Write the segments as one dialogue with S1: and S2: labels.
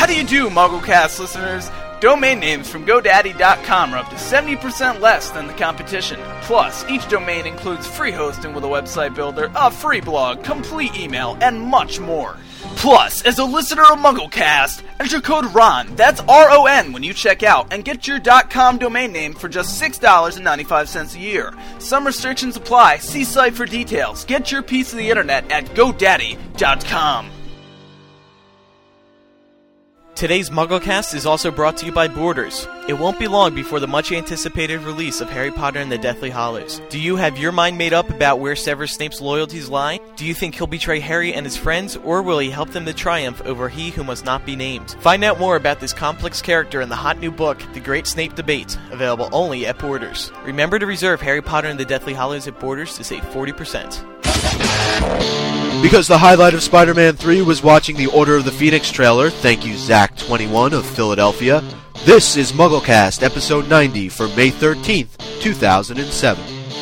S1: How do you do, MuggleCast listeners? Domain names from GoDaddy.com are up to 70% less than the competition. Plus, each domain includes free hosting with a website builder, a free blog, complete email, and much more. Plus, as a listener of MuggleCast, enter code RON, that's R-O-N, when you check out, and get your .com domain name for just $6.95 a year. Some restrictions apply. See site for details. Get your piece of the internet at GoDaddy.com.
S2: Today's MuggleCast is also brought to you by Borders. It won't be long before the much-anticipated release of Harry Potter and the Deathly Hallows. Do you have your mind made up about where Severus Snape's loyalties lie? Do you think he'll betray Harry and his friends, or will he help them to triumph over he who must not be named? Find out more about this complex character in the hot new book, The Great Snape Debate, available only at Borders. Remember to reserve Harry Potter and the Deathly Hallows at Borders to save 40%.
S3: Because the highlight of Spider-Man 3 was watching the Order of the Phoenix trailer, thank you Zach21 of Philadelphia, this is MuggleCast episode 90 for May 13th, 2007.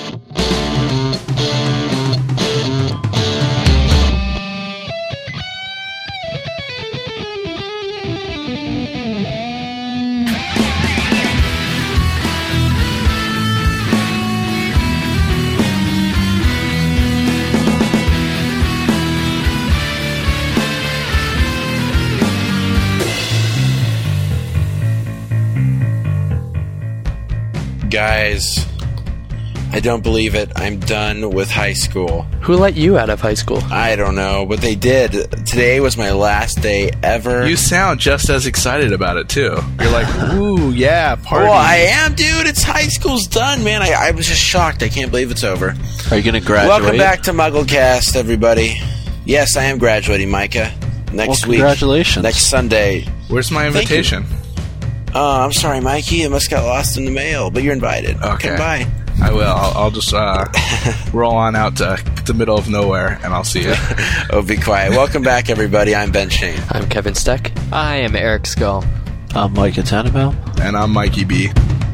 S4: Guys, I don't believe it. I'm done with high school.
S5: Who let you out of high school?
S4: I don't know, but they did. Today was my last day ever.
S6: You sound just as excited about it, too. You're like, ooh, yeah, party.
S4: Well, I am, dude. It's high school's done, man. I was just shocked. I can't believe it's over.
S3: Are you going to graduate?
S4: Welcome back to MuggleCast, everybody. Yes, I am graduating, Micah. Next week.
S3: Congratulations.
S4: Next Sunday.
S6: Where's my invitation?
S4: I'm sorry, Mikey. It must got lost in the mail, but you're invited.
S6: Okay.
S4: Bye.
S6: I will. I'll just roll on out to the middle of nowhere, and I'll see you.
S4: Oh, be quiet. Welcome back, everybody. I'm Ben Shane.
S5: I'm Kevin Steck.
S7: I am Eric Skull.
S3: I'm Micah Tannenbaum.
S6: And I'm Mikey B.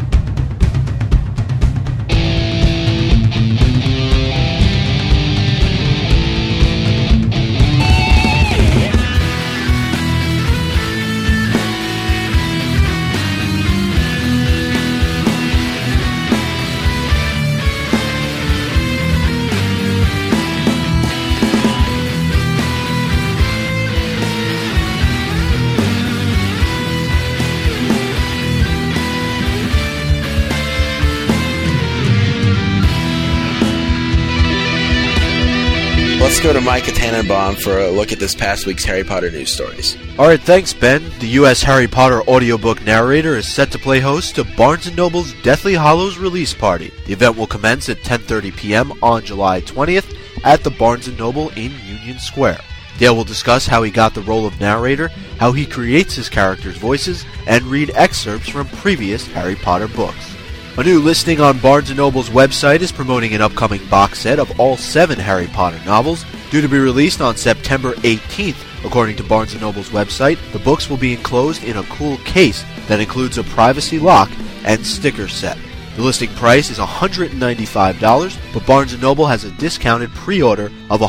S4: Let's go to Micah Tannenbaum for a look at this past week's Harry Potter news stories.
S3: Alright, thanks, Ben. The U.S. Harry Potter audiobook narrator is set to play host to Barnes & Noble's Deathly Hallows release party. The event will commence at 10:30 p.m. on July 20th at the Barnes & Noble in Union Square. Dale will discuss how he got the role of narrator, how he creates his characters' voices, and read excerpts from previous Harry Potter books. A new listing on Barnes & Noble's website is promoting an upcoming box set of all 7 Harry Potter novels, due to be released on September 18th. According to Barnes & Noble's website, the books will be enclosed in a cool case that includes a privacy lock and sticker set. The listing price is $195, but Barnes & Noble has a discounted pre-order of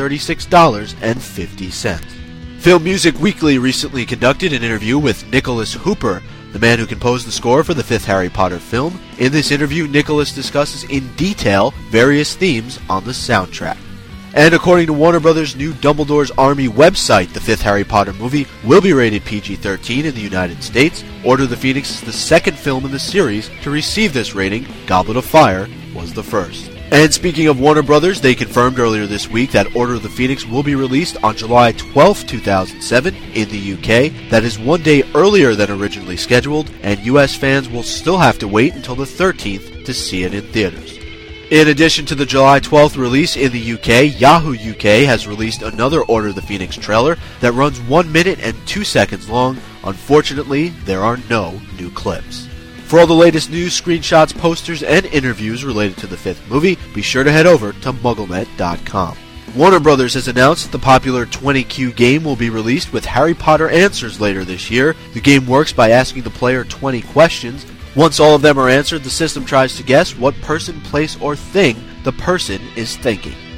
S3: $136.50. Film Music Weekly recently conducted an interview with Nicholas Hooper, the man who composed the score for the 5th Harry Potter film. In this interview, Nicholas discusses in detail various themes on the soundtrack. And according to Warner Brothers' new Dumbledore's Army website, the 5th Harry Potter movie will be rated PG-13 in the United States. Order of the Phoenix is the second film in the series to receive this rating. Goblet of Fire was the first. And speaking of Warner Brothers, they confirmed earlier this week that Order of the Phoenix will be released on July 12, 2007 in the UK. That is one day earlier than originally scheduled, and US fans will still have to wait until the 13th to see it in theaters. In addition to the July 12th release in the UK, Yahoo UK has released another Order of the Phoenix trailer that runs 1 minute and 2 seconds long. Unfortunately, there are no new clips. For all the latest news, screenshots, posters, and interviews related to the 5th movie, be sure to head over to MuggleNet.com. Warner Brothers has announced that the popular 20Q game will be released with Harry Potter answers later this year. The game works by asking the player 20 questions. Once all of them are answered, the system tries to guess what person, place, or thing the person is thinking.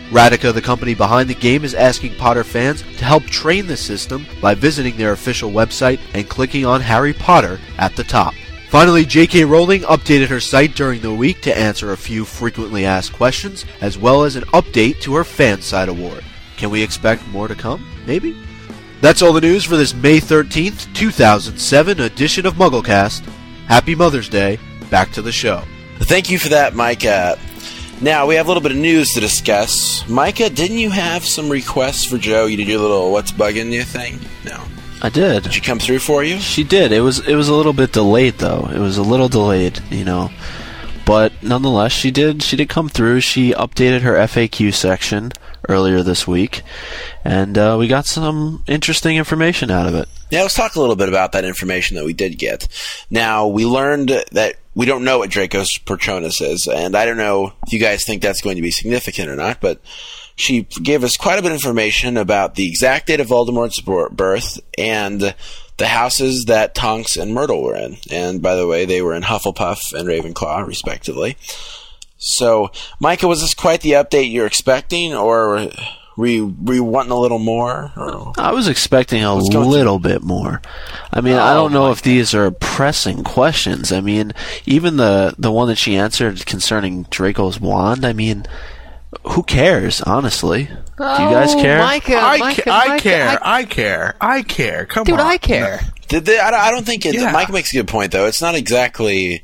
S3: Radica, the company behind the game, is asking Potter fans to help train the system by visiting their official website and clicking on Harry Potter at the top. Finally, J.K. Rowling updated her site during the week to answer a few frequently asked questions, as well as an update to her Fanside Award. Can we expect more to come? Maybe? That's all the news for this May 13th, 2007 edition of MuggleCast. Happy Mother's Day. Back to the show.
S4: Thank you for that, Micah. Now, we have a little bit of news to discuss. Micah, didn't you have some requests for Joe? You did your little what's bugging you thing? No.
S3: I did.
S4: Did she come through for you?
S3: She did. It was a little bit delayed, though. It was a little delayed, But nonetheless, she did come through. She updated her FAQ section earlier this week, and we got some interesting information out of it.
S4: Yeah, let's talk a little bit about that information that we did get. Now, we learned that we don't know what Draco's Patronus is, and I don't know if you guys think that's going to be significant or not, but she gave us quite a bit of information about the exact date of Voldemort's birth and the houses that Tonks and Myrtle were in. And by the way, they were in Hufflepuff and Ravenclaw, respectively. So, Micah, was this quite the update you're expecting, or were you wanting a little more? Or?
S3: I was expecting a little bit more. I mean, I don't know if these are pressing questions. I mean, even the one that she answered concerning Draco's wand, I mean, who cares, honestly? Do you guys care?
S6: I care. Come on.
S5: Dude, I care.
S4: I don't think it... Yeah. Mike makes a good point, though. It's not exactly...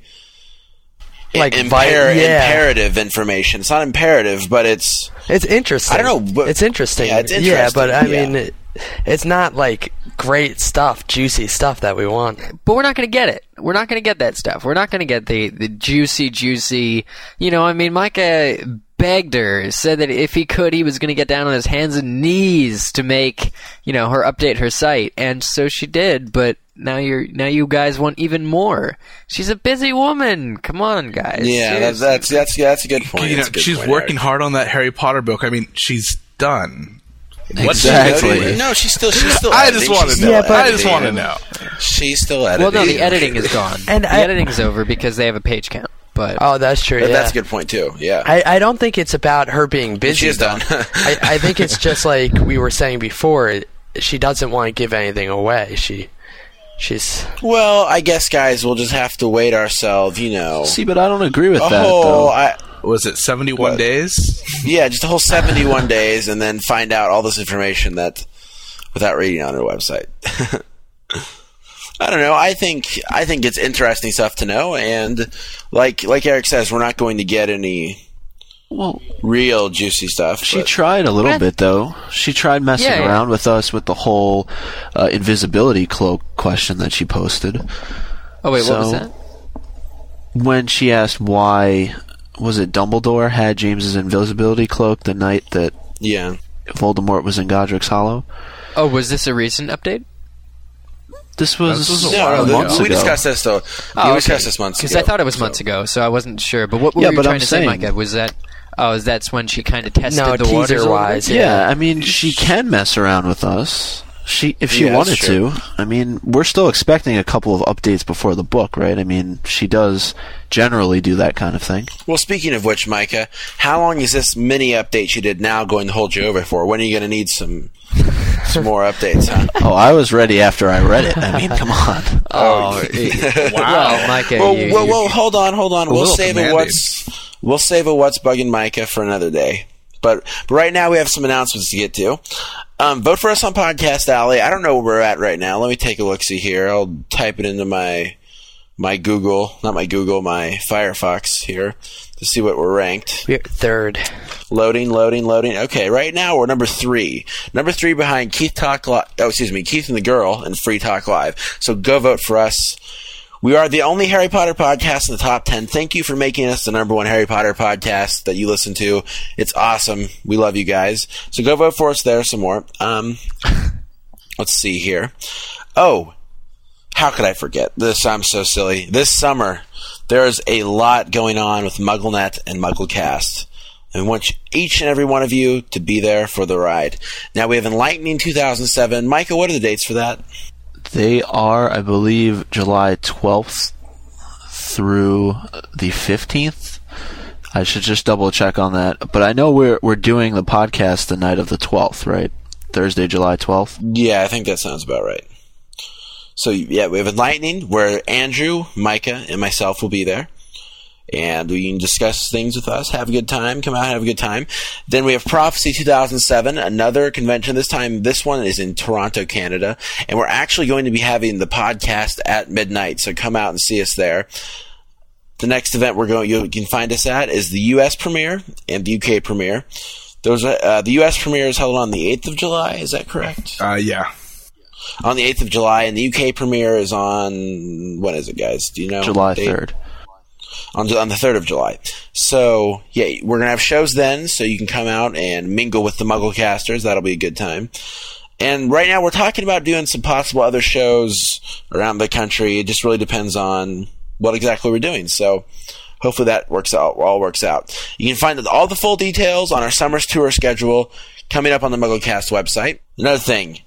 S4: imperative information. It's not imperative, but it's
S5: interesting.
S4: I don't know. But,
S5: it's interesting.
S4: Yeah, it's interesting.
S5: Yeah, but I mean, it's not like great stuff, juicy stuff that we want.
S7: But we're not going to get it. We're not going to get that stuff. We're not going to get the juicy. I mean, Micah begged her, said that if he could, he was going to get down on his hands and knees to make, her update her site, and so she did. But now you guys want even more. She's a busy woman. Come on, guys.
S4: Yeah, that's a good point.
S6: She's working hard on that Harry Potter book. I mean, she's done.
S3: Exactly.
S4: No, she's still.
S6: I just want to know.
S5: Yeah,
S6: I just want to know.
S4: She's still editing.
S7: Well, no, the editing is gone. And the editing's over because they have a page count. But
S5: that's true. Yeah.
S4: That's a good point too. Yeah.
S5: I don't think it's about her being busy.
S4: She's done.
S5: I think it's just like we were saying before. She doesn't want to give anything away. She's...
S4: Well, I guess, guys, we'll just have to wait ourselves,
S3: See, but I don't agree with that, though.
S6: Was it 71 days?
S4: Yeah, just a whole 71 days, and then find out all this information without reading on her website. I don't know. I think it's interesting stuff to know, and like Eric says, we're not going to get any real juicy stuff.
S3: She tried a little bit, though. She tried messing around with us with the whole invisibility cloak question that she posted.
S7: Oh, wait, what was that?
S3: When she asked why, was it Dumbledore had James's invisibility cloak the night that Voldemort was in Godric's Hollow?
S7: Oh, was this a recent update?
S3: This was
S4: months ago.
S3: We
S4: discussed this, though. We discussed this months ago.
S7: Because I thought it was months ago, so I wasn't sure. But what were you trying to say, Micah? Was that... Oh, that's when she kind of tested the waters
S5: teaser-wise.
S3: Yeah, I mean, she can mess around with us. If she wanted to. I mean, we're still expecting a couple of updates before the book, right? I mean, she does generally do that kind of thing.
S4: Well, speaking of which, Micah, how long is this mini update she did now going to hold you over for? When are you going to need some more updates, huh?
S3: Oh, I was ready after I read it. I mean, come on.
S4: Wow.
S7: Well, Micah,
S4: well, hold on. We'll save a what's bugging Micah for another day. But right now we have some announcements to get to. Vote for us on Podcast Alley. I don't know where we're at right now. Let me take a look-see here. I'll type it into my Firefox here to see what we're ranked.
S5: We're third.
S4: Loading. Okay, right now we're number 3. Number 3 behind Keith and the Girl and Free Talk Live. So go vote for us. We are the only Harry Potter podcast in the top 10. Thank you for making us the number 1 Harry Potter podcast that you listen to. It's awesome. We love you guys. So go vote for us there some more. Let's see here. Oh, how could I forget this? I'm so silly. This summer, there's a lot going on with MuggleNet and MuggleCast. And we want each and every one of you to be there for the ride. Now, we have Enlightening 2007. Micah, what are the dates for that?
S3: They are, I believe, July 12th through the 15th. I should just double check on that. But I know we're doing the podcast the night of the 12th, right? Thursday, July 12th?
S4: Yeah, I think that sounds about right. So, yeah, we have Enlightening, where Andrew, Micah, and myself will be there. And we can discuss things with us, have a good time, come out, have a good time. Then we have Prophecy 2007, another convention. This one is in Toronto, Canada. And we're actually going to be having the podcast at midnight, so come out and see us there. The next event you can find us at is the U.S. premiere and the UK premiere. The U.S. premiere is held on the 8th of July, is that correct?
S6: Yeah.
S4: On the 8th of July, and the UK premiere is on, when is it, guys? Do you know?
S3: July 3rd.
S4: On the 3rd of July. So, yeah, we're going to have shows then, so you can come out and mingle with the Mugglecasters. That'll be a good time. And right now we're talking about doing some possible other shows around the country. It just really depends on what exactly we're doing. So hopefully that all works out. You can find all the full details on our Summer's Tour schedule coming up on the Mugglecast website. Another thing,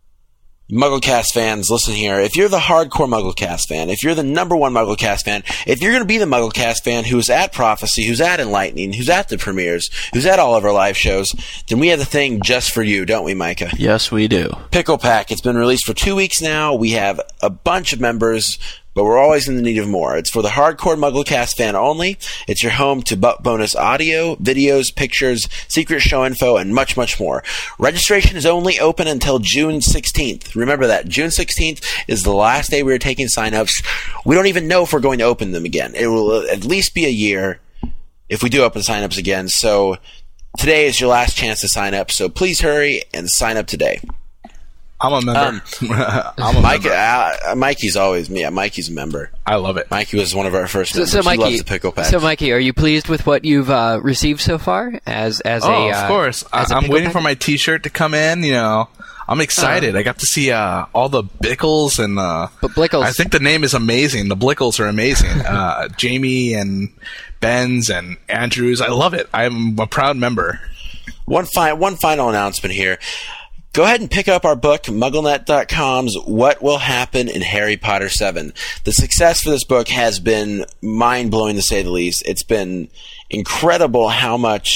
S4: Mugglecast fans, listen here. If you're the hardcore Mugglecast fan, if you're the number one Mugglecast fan, if you're going to be the Mugglecast fan who's at Prophecy, who's at Enlightening, who's at the premieres, who's at all of our live shows, then we have the thing just for you, don't we, Micah?
S3: Yes, we do.
S4: Pickle Pack. It's been released for 2 weeks now. We have a bunch of members, but we're always in the need of more. It's for the hardcore Mugglecast fan only. It's your home to bonus audio, videos, pictures, secret show info, and much, much more. Registration is only open until June 16th. Remember that. June 16th is the last day we are taking signups. We don't even know if we're going to open them again. It will at least be a year if we do open signups again. So today is your last chance to sign up. So please hurry and sign up today.
S6: I'm a member. I'm a member.
S4: Mikey's always me. Yeah, Mikey's a member.
S6: I love it.
S4: Mikey was one of our first members.
S7: So Mikey,
S4: he loves the Pickle Pack.
S7: So Mikey, are you pleased with what you've received so far? Of
S6: course. I'm waiting for my T-shirt to come in. You know, I'm excited. I got to see all the Bickles and
S7: but Blickles.
S6: I think the name is amazing. The Blickles are amazing. Jamie and Ben's and Andrews. I love it. I'm a proud member.
S4: One final announcement here. Go ahead and pick up our book, MuggleNet.com's What Will Happen in Harry Potter 7. The success for this book has been mind-blowing, to say the least. It's been incredible how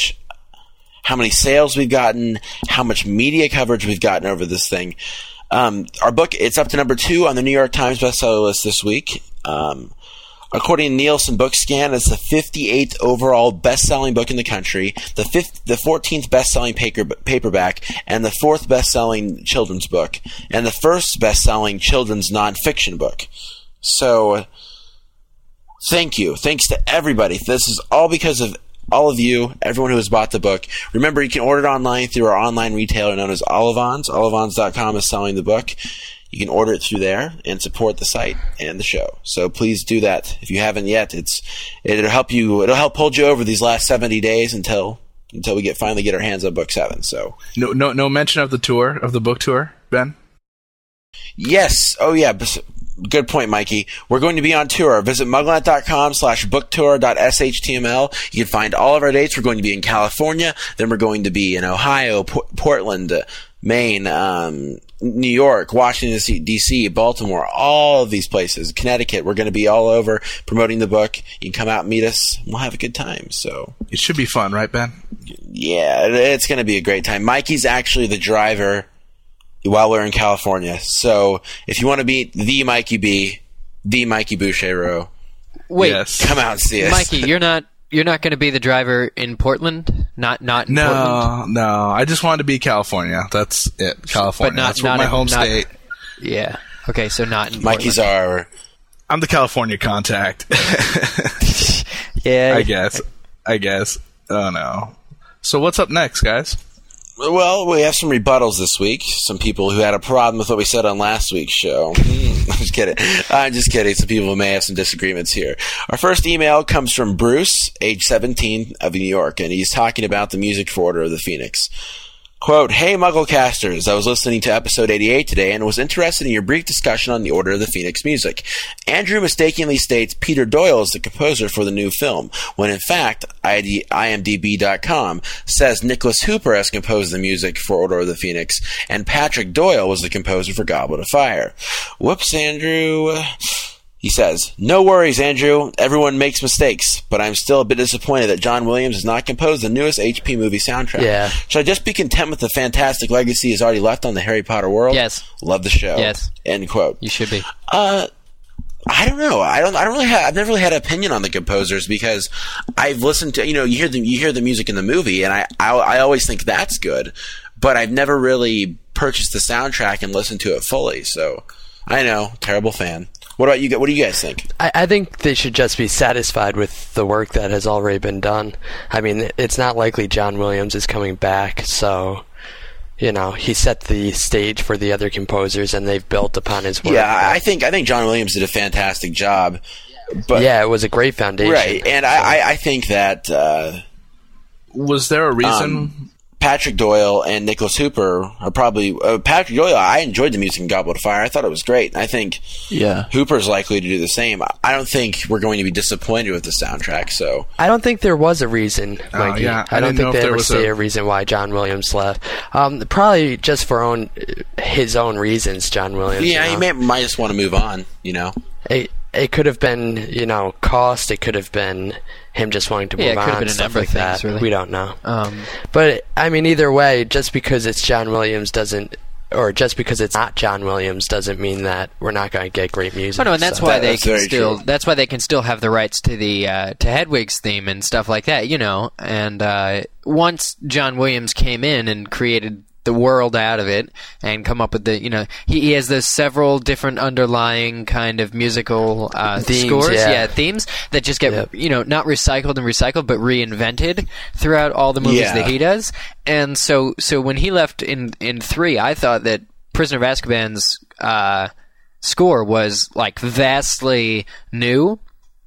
S4: many sales we've gotten, how much media coverage we've gotten over this thing. Our book, it's up to number 2 on the New York Times bestseller list this week. According to Nielsen Bookscan, it's the 58th overall best-selling book in the country, the 14th best-selling paperback, and the 4th best-selling children's book, and the 1st best-selling children's nonfiction book. So, thank you. Thanks to everybody. This is all because of all of you, everyone who has bought the book. Remember, you can order it online through our online retailer known as Olivons. Olivons.com is selling the book. You can order it through there and support the site and the show. So please do that if you haven't yet. It'll help hold you over these last 70 days until we finally get our hands on book 7. So
S6: no mention of the book tour, Ben?
S4: Yes. Oh yeah. Good point, Mikey. We're going to be on tour. Visit mugglenet.com/booktour.shtml. You can find all of our dates. We're going to be in California. Then we're going to be in Ohio, Portland, Maine, New York, Washington, D.C., Baltimore, all of these places, Connecticut. We're going to be all over promoting the book. You can come out and meet us. We'll have a good time. So
S6: it should be fun, right, Ben?
S4: Yeah, it's going to be a great time. Mikey's actually the driver while we're in California. So if you want to meet the Mikey B, the Mikey Bouchero,
S7: wait,
S6: yes.
S4: Come out and see us.
S7: Mikey, you're not going to be the driver in Portland? Not in Portland?
S6: No. I just wanted to be California. That's it. California. That's my home state.
S7: Yeah. Okay, so not in
S4: Mikey's
S7: Portland.
S6: I'm the California contact.
S7: Yeah.
S6: I guess. Oh, no. So what's up next, guys?
S4: Well, we have some rebuttals this week. Some people who had a problem with what we said on last week's show. I'm just kidding. Some people may have some disagreements here. Our first email comes from Bruce, age 17, of New York, and he's talking about the music for Order of the Phoenix. Quote, "Hey Mugglecasters, I was listening to episode 88 today and was interested in your brief discussion on the Order of the Phoenix music. Andrew mistakenly states Peter Doyle is the composer for the new film, when in fact, IMDb.com says Nicholas Hooper has composed the music for Order of the Phoenix, and Patrick Doyle was the composer for Goblet of Fire. Whoops, Andrew. He says, "No worries, Andrew. Everyone makes mistakes, but I'm still a bit disappointed that John Williams has not composed the newest HP movie soundtrack.
S5: Yeah.
S4: Should I just be content with the fantastic legacy he's already left on the Harry Potter world?
S7: Yes.
S4: Love the show."
S7: Yes.
S4: End quote.
S7: You should be.
S4: I don't know. I've never really had an opinion on the composers because I've listened to, you hear the music in the movie, and I always think that's good, but I've never really purchased the soundtrack and listened to it fully. So I know, terrible fan. What about you? What do you guys think?
S5: I think they should just be satisfied with the work that has already been done. I mean, it's not likely John Williams is coming back, so he set the stage for the other composers, and they've built upon his work.
S4: Yeah, I think John Williams did a fantastic job. But
S5: yeah, it was a great foundation.
S4: Right, and I think that
S6: was there a reason?
S4: Patrick Doyle and Nicholas Hooper are probably Patrick Doyle. I enjoyed the music in Goblet of Fire. I thought it was great. I think Hooper's likely to do the same. I don't think we're going to be disappointed with the soundtrack. So
S5: I don't think there was a reason, Mikey.
S6: Yeah,
S5: I don't think they ever say a reason why John Williams left. Probably just for his own reasons, John Williams.
S4: Yeah, he might just want to move on.
S5: It could have been, cost. It could have been him just wanting to move on.
S7: It could have been a
S5: stuff
S7: number
S5: like
S7: of things,
S5: that.
S7: really.
S5: We don't know. But, I mean, either way, just because it's John Williams just because it's not John Williams doesn't mean that we're not going to get great music.
S7: Oh, no, and that's why they can still.
S4: True.
S7: That's why they can still have the rights to the to Hedwig's theme and stuff like that, And once John Williams came in and created the world out of it and come up with the he has those several different underlying kind of musical
S5: themes,
S7: scores themes that just get not recycled but reinvented throughout all the movies that he does. And so when he left in 3, I thought that Prisoner of Azkaban's score was like vastly new.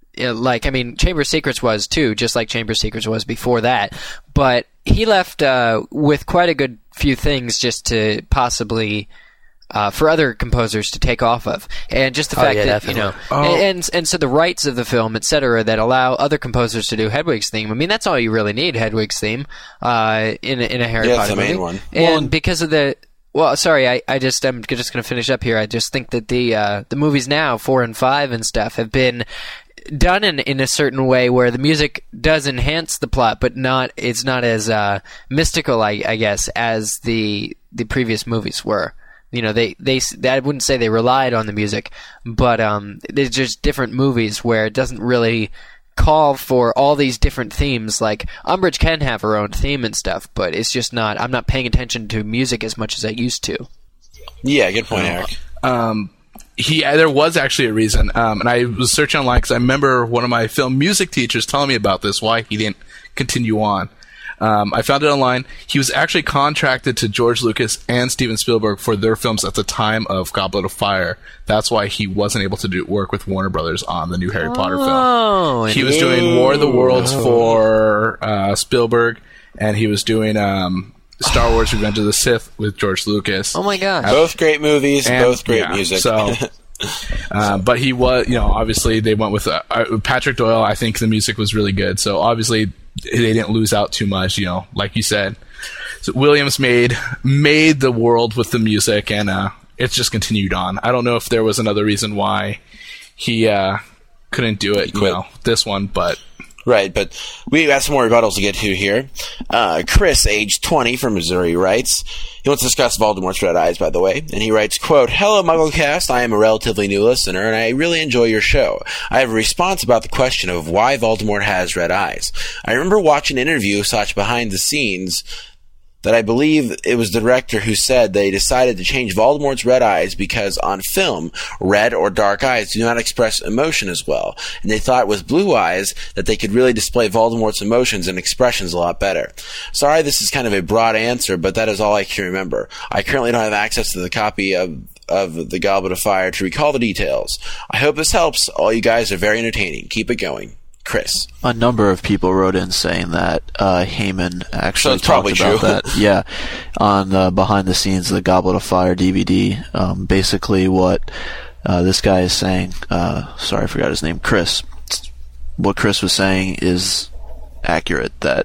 S7: Chamber of Secrets was too, just like Chamber of Secrets was before that. But he left with quite a good few things just to possibly for other composers to take off of, and just the fact that
S5: definitely.
S7: and so the rights of the film, etc., that allow other composers to do Hedwig's theme. I mean, that's all you really need, Hedwig's theme in a Harry Potter movie.
S4: Main one.
S7: And because of the I'm just going to finish up here. I just think that the movies now, 4 and 5 and stuff, have been done in a certain way where the music does enhance the plot, but it's not as mystical, I guess, as the previous movies were. I wouldn't say they relied on the music, but there's just different movies where it doesn't really call for all these different themes. Like Umbridge can have her own theme and stuff, but it's just not. I'm not paying attention to music as much as I used to.
S4: Yeah, good point, Eric.
S6: There was actually a reason, and I was searching online because I remember one of my film music teachers telling me about this, why he didn't continue on. I found it online. He was actually contracted to George Lucas and Steven Spielberg for their films at the time of Goblet of Fire. That's why he wasn't able to work with Warner Brothers on the new Harry Potter film. He was doing War of the Worlds for Spielberg, and he was doing Star Wars Revenge of the Sith with George Lucas.
S7: Oh my gosh.
S4: Both great movies, both great music.
S6: So, but he was, obviously they went with Patrick Doyle. I think the music was really good. So obviously they didn't lose out too much, like you said. So Williams made the world with the music, and it's just continued on. I don't know if there was another reason why he couldn't do it, this one, but...
S4: Right, but we have some more rebuttals to get to here. Chris, age 20, from Missouri, writes, he wants to discuss Voldemort's red eyes, by the way, and he writes, quote, "Hello, MuggleCast. I am a relatively new listener, and I really enjoy your show. I have a response about the question of why Voldemort has red eyes. I remember watching an interview such behind the scenes that I believe it was the director who said they decided to change Voldemort's red eyes because on film, red or dark eyes do not express emotion as well, and they thought with blue eyes that they could really display Voldemort's emotions and expressions a lot better. Sorry, this is kind of a broad answer, but that is all I can remember. I currently don't have access to the copy of the Goblet of Fire to recall the details. I hope this helps. All you guys are very entertaining. Keep it going. Chris."
S3: A number of people wrote in saying that Heyman actually
S4: it's probably
S3: talked about
S4: true.
S3: that. Yeah, on the behind the scenes of the Goblet of Fire DVD. Basically, what this guy is saying. Sorry, I forgot his name. Chris. What Chris was saying is accurate. That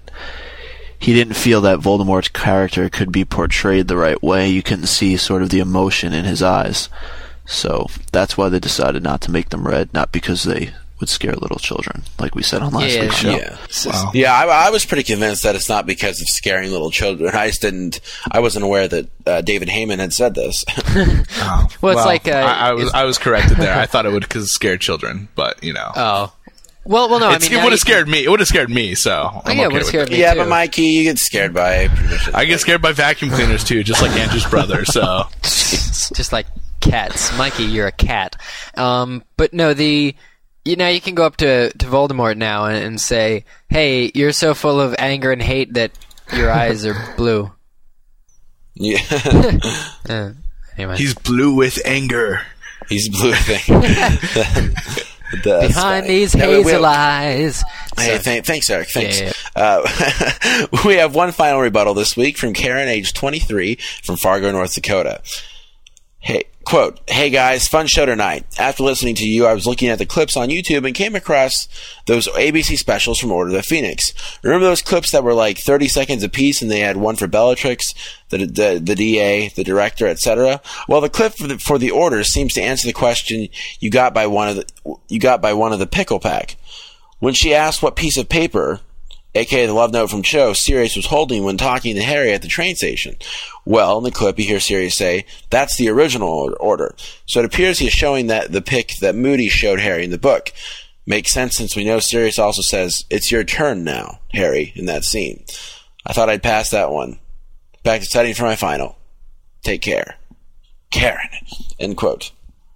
S3: he didn't feel that Voldemort's character could be portrayed the right way. You couldn't see sort of the emotion in his eyes. So that's why they decided not to make them red, not because they would scare little children, like we said on last week's show.
S4: Yeah, I was pretty convinced that it's not because of scaring little children. I wasn't aware that David Heyman had said this.
S7: Well, it's like
S6: I was corrected there. I thought it would because scare children, but
S7: Oh. Well, no. I mean,
S6: it would have scared me. It would have scared me. So I'm
S7: it
S6: okay
S7: would have scared me
S4: Yeah,
S7: too.
S4: but Mikey, you get scared by pretty much.
S6: I get scared by vacuum cleaners too, just like Andrew's brother. So
S7: just like cats. Mikey, you're a cat. But no, you can go up to Voldemort now and say, "Hey, you're so full of anger and hate that your eyes are blue."
S4: Yeah,
S7: Anyway.
S6: he's blue with anger.
S4: he's blue thing.
S7: Behind these hazel eyes.
S4: Hey, thanks, Eric. Thanks.
S7: Yeah.
S4: We have one final rebuttal this week from Karen, age 23, from Fargo, North Dakota. Hey, quote, "Hey guys, fun show tonight. After listening to you, I was looking at the clips on YouTube and came across those ABC specials from Order of the Phoenix. Remember those clips that were like 30 seconds apiece and they had one for Bellatrix, the DA, the director, etc.? Well, the clip for the Order seems to answer the question you got by one of the Pickle Pack. When she asked what piece of paper, aka the love note from Cho, Sirius was holding when talking to Harry at the train station. Well, in the clip, you hear Sirius say, that's the original order. So it appears he is showing that the pic that Moody showed Harry in the book. Makes sense since we know Sirius also says, it's your turn now, Harry, in that scene. I thought I'd pass that one. Back to studying for my final. Take care. Karen. End quote.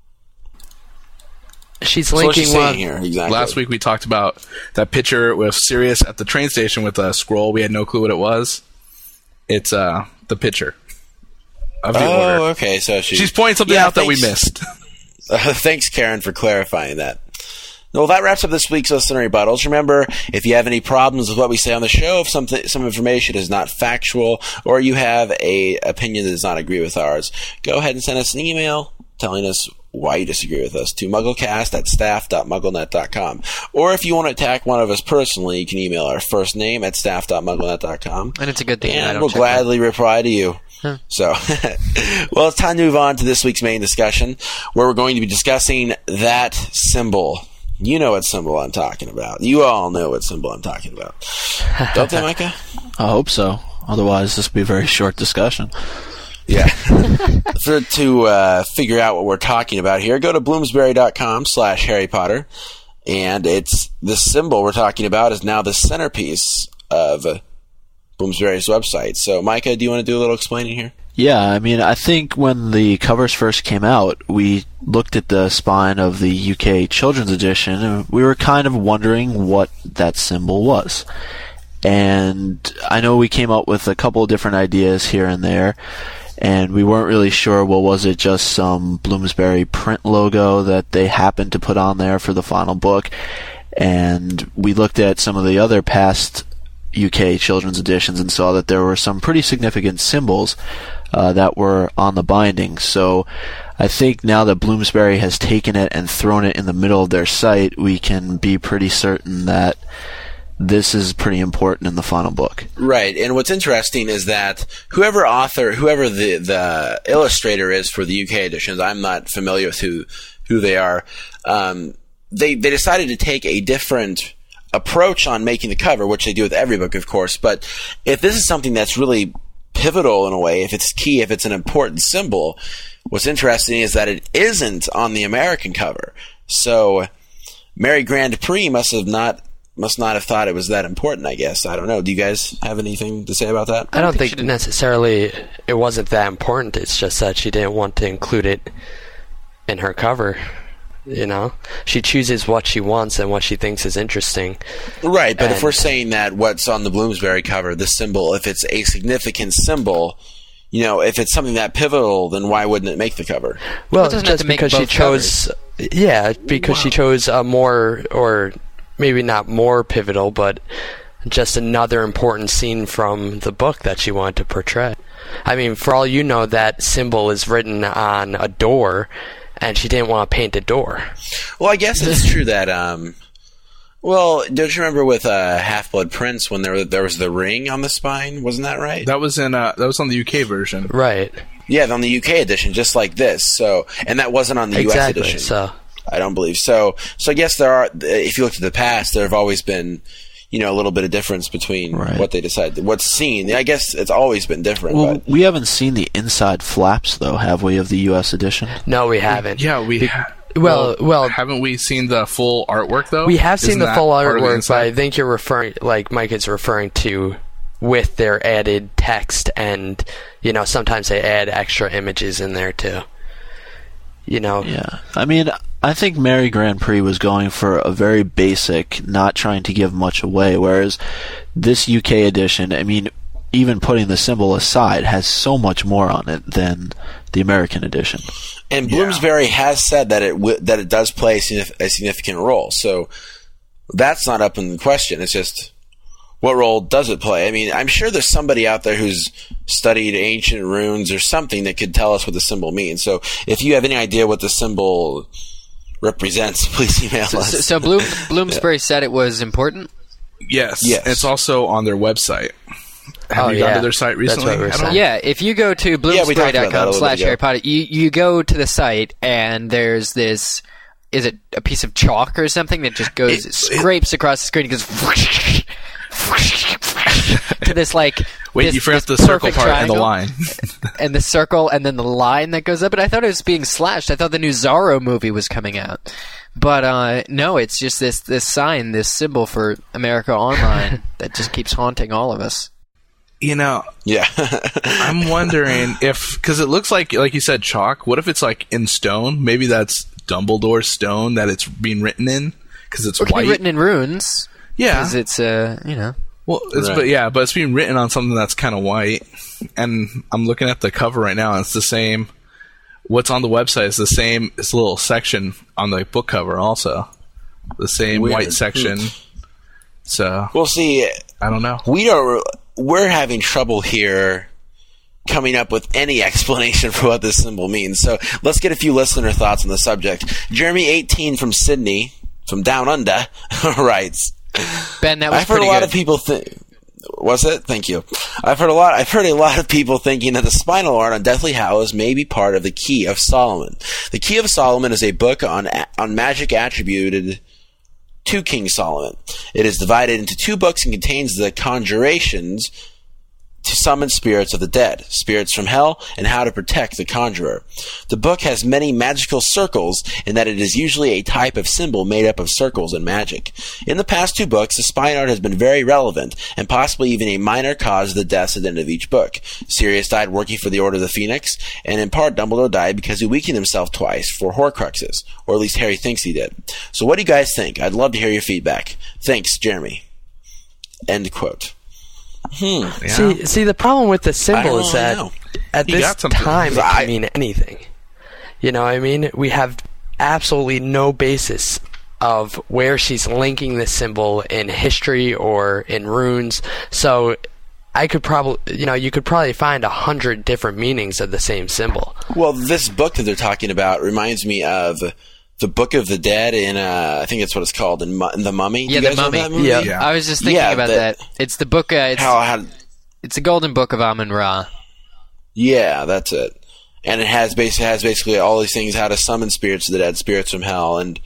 S5: She's
S4: So what's she
S5: linking
S4: saying
S5: one.
S4: here? Exactly.
S6: Last week we talked about that picture with Sirius at the train station with a scroll. We had no clue what it was. It's the picture of the order.
S4: Okay. So
S6: She's pointing something out that we missed.
S4: Thanks, Karen, for clarifying that. Well, that wraps up this week's listener rebuttals. Remember, if you have any problems with what we say on the show, if some information is not factual, or you have a opinion that does not agree with ours, go ahead and send us an email telling us why you disagree with us to mugglecast@staff.mugglenet.com. Or if you want to attack one of us personally, you can email our first name at staff.mugglenet.com.
S7: And it's a good thing I
S4: And
S7: don't
S4: we'll
S7: check
S4: gladly reply to you.
S7: Huh.
S4: So, well, it's time to move on to this week's main discussion, where we're going to be discussing that symbol. You know what symbol I'm talking about. You all know what symbol I'm talking about. Don't they, Micah?
S3: I hope so. Otherwise, this will be a very short discussion.
S4: Yeah. To figure out what we're talking about here, go to bloomsbury.com/Harry Potter. And it's the symbol we're talking about is now the centerpiece of Bloomsbury's website. So, Micah, do you want to do a little explaining here?
S3: Yeah, I mean, I think when the covers first came out, we looked at the spine of the UK Children's Edition, and we were kind of wondering what that symbol was. And I know we came up with a couple of different ideas here and there, and we weren't really sure, well, was it just some Bloomsbury print logo that they happened to put on there for the final book? And we looked at some of the other past UK children's editions and saw that there were some pretty significant symbols that were on the binding. So I think now that Bloomsbury has taken it and thrown it in the middle of their site, we can be pretty certain that this is pretty important in the final book. Right,
S4: and what's interesting is that whoever the illustrator is for the UK editions, I'm not familiar with who they are, they decided to take a different approach on making the cover, which they do with every book, of course, but if this is something that's really pivotal in a way, if it's key, if it's an important symbol, what's interesting is that it isn't on the American cover. So Mary Grand Prix must not have thought it was that important, I guess. I don't know. Do you guys have anything to say about that?
S5: I don't think necessarily it wasn't that important. It's just that she didn't want to include it in her cover. You know, she chooses what she wants and what she thinks is interesting.
S4: Right, but if we're saying that what's on the Bloomsbury cover, the symbol, if it's a significant symbol, you know, if it's something that pivotal, then why wouldn't it make the cover?
S5: Well, just because she chose, she chose a more, or maybe not more pivotal, but just another important scene from the book that she wanted to portray. I mean, for all you know, that symbol is written on a door, and she didn't want to paint a door.
S4: Well, I guess it's true that, well, don't you remember with Half-Blood Prince when there was the ring on the spine? Wasn't that right?
S6: That was on the UK version.
S5: Right.
S4: Yeah, on the UK edition, just like this. So, and that wasn't on the US edition.
S5: So
S4: I don't believe so. So I guess there are. If you look at the past, there have always been, a little bit of difference between what they decide, what's seen. I guess it's always been different.
S3: Well,
S4: but.
S3: we haven't seen the inside flaps, though, have we, of the U.S. edition?
S5: no, we haven't.
S6: Yeah, we.
S5: Well,
S6: haven't we seen the full artwork though?
S5: we have seen
S6: Isn't
S5: the
S6: that
S5: full
S6: part of the
S5: artwork, but
S6: inside?
S5: I think you're referring, like Mike is referring to, with their added text, and sometimes they add extra images in there too.
S3: Yeah. I mean, I think Mary Grand Prix was going for a very basic, not trying to give much away, whereas this UK edition, I mean, even putting the symbol aside, has so much more on it than the American edition.
S4: And Bloomsbury has said that it does play a significant role. So that's not up in question. It's just, what role does it play? I mean, I'm sure there's somebody out there who's studied ancient runes or something that could tell us what the symbol means. So if you have any idea what the symbol represents, please email us.
S7: So Bloomsbury said it was important?
S6: Yes.
S4: Yes.
S6: It's also on their website. Have you gone to their site recently?
S5: That's what we're saying.
S7: Yeah, if you go to bloomsbury.com/Harry Potter, you go to the site and there's this, is it a piece of chalk or something that just goes, scrapes across the screen and goes to this
S6: Wait, you forgot the circle part and the line.
S7: And the circle and then the line that goes up. And I thought it was being slashed. I thought the new Zorro movie was coming out. But no, it's just this sign, this symbol for America Online that just keeps haunting all of us.
S4: Yeah.
S6: I'm wondering because it looks like you said, chalk. What if it's in stone? Maybe that's Dumbledore's stone that it's being written in because it's
S7: white. It could be written in runes.
S6: Yeah,
S7: because it's
S6: Well, but it's being written on something that's kind of white, and I'm looking at the cover right now, and it's the same. What's on the website is the same. It's a little section on the book cover, also the same white section. So
S4: we'll see.
S6: I don't know.
S4: We're having trouble here coming up with any explanation for what this symbol means. So let's get a few listener thoughts on the subject. Jeremy 18 from Sydney, from Down Under, writes.
S7: Ben, that was
S4: I've heard a lot of people think. Was it? Thank you. I've heard a lot of people thinking that the spinal art on Deathly Hallows may be part of the Key of Solomon. The Key of Solomon is a book on magic attributed to King Solomon. It is divided into 2 books and contains the conjurations to summon spirits of the dead, spirits from hell, and how to protect the conjurer. The book has many magical circles in that it is usually a type of symbol made up of circles and magic. In the past 2 books, the spine art has been very relevant and possibly even a minor cause of the deaths at the end of each book. Sirius died working for the Order of the Phoenix, and in part Dumbledore died because he weakened himself twice for Horcruxes, or at least Harry thinks he did. So what do you guys think? I'd love to hear your feedback. Thanks, Jeremy. End quote.
S6: Yeah.
S5: See, the problem with the symbol is that at this time it can mean anything. You know what I mean? We have absolutely no basis of where she's linking this symbol in history or in runes. So I could probably, you could probably find 100 different meanings of the same symbol.
S4: Well, this book that they're talking about reminds me of the Book of the Dead in, I think that's what it's called, in The Mummy.
S7: Yeah, The Mummy.
S4: Yeah.
S7: I was just thinking about that. It's the book, it's the Golden Book of Amun-Ra.
S4: Yeah, that's it. And it has basically all these things, how to summon spirits of the dead, spirits from hell, and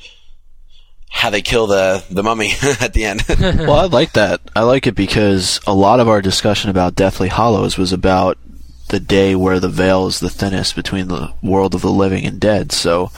S4: how they kill the mummy at the end.
S3: Well, I like that. I like it because a lot of our discussion about Deathly Hallows was about the day where the veil is the thinnest between the world of the living and dead, so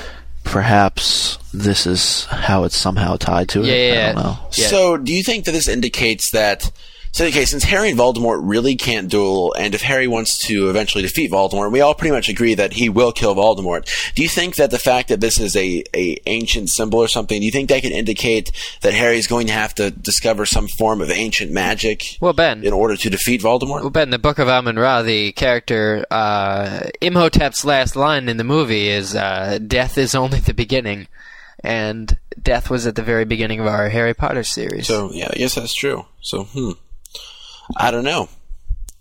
S3: perhaps this is how it's somehow tied to it.
S7: Yeah.
S3: I don't know.
S7: Yeah.
S4: So, do you think that this indicates that... So, okay, since Harry and Voldemort really can't duel, and if Harry wants to eventually defeat Voldemort, we all pretty much agree that he will kill Voldemort. Do you think that the fact that this is a ancient symbol or something, do you think that can indicate that Harry's going to have to discover some form of ancient magic in order to defeat Voldemort?
S7: Well, Ben, the Book of Amun-Ra, the character, Imhotep's last line in the movie is, death is only the beginning. And death was at the very beginning of our Harry Potter series.
S4: So, yeah, I guess that's true. So, I don't know.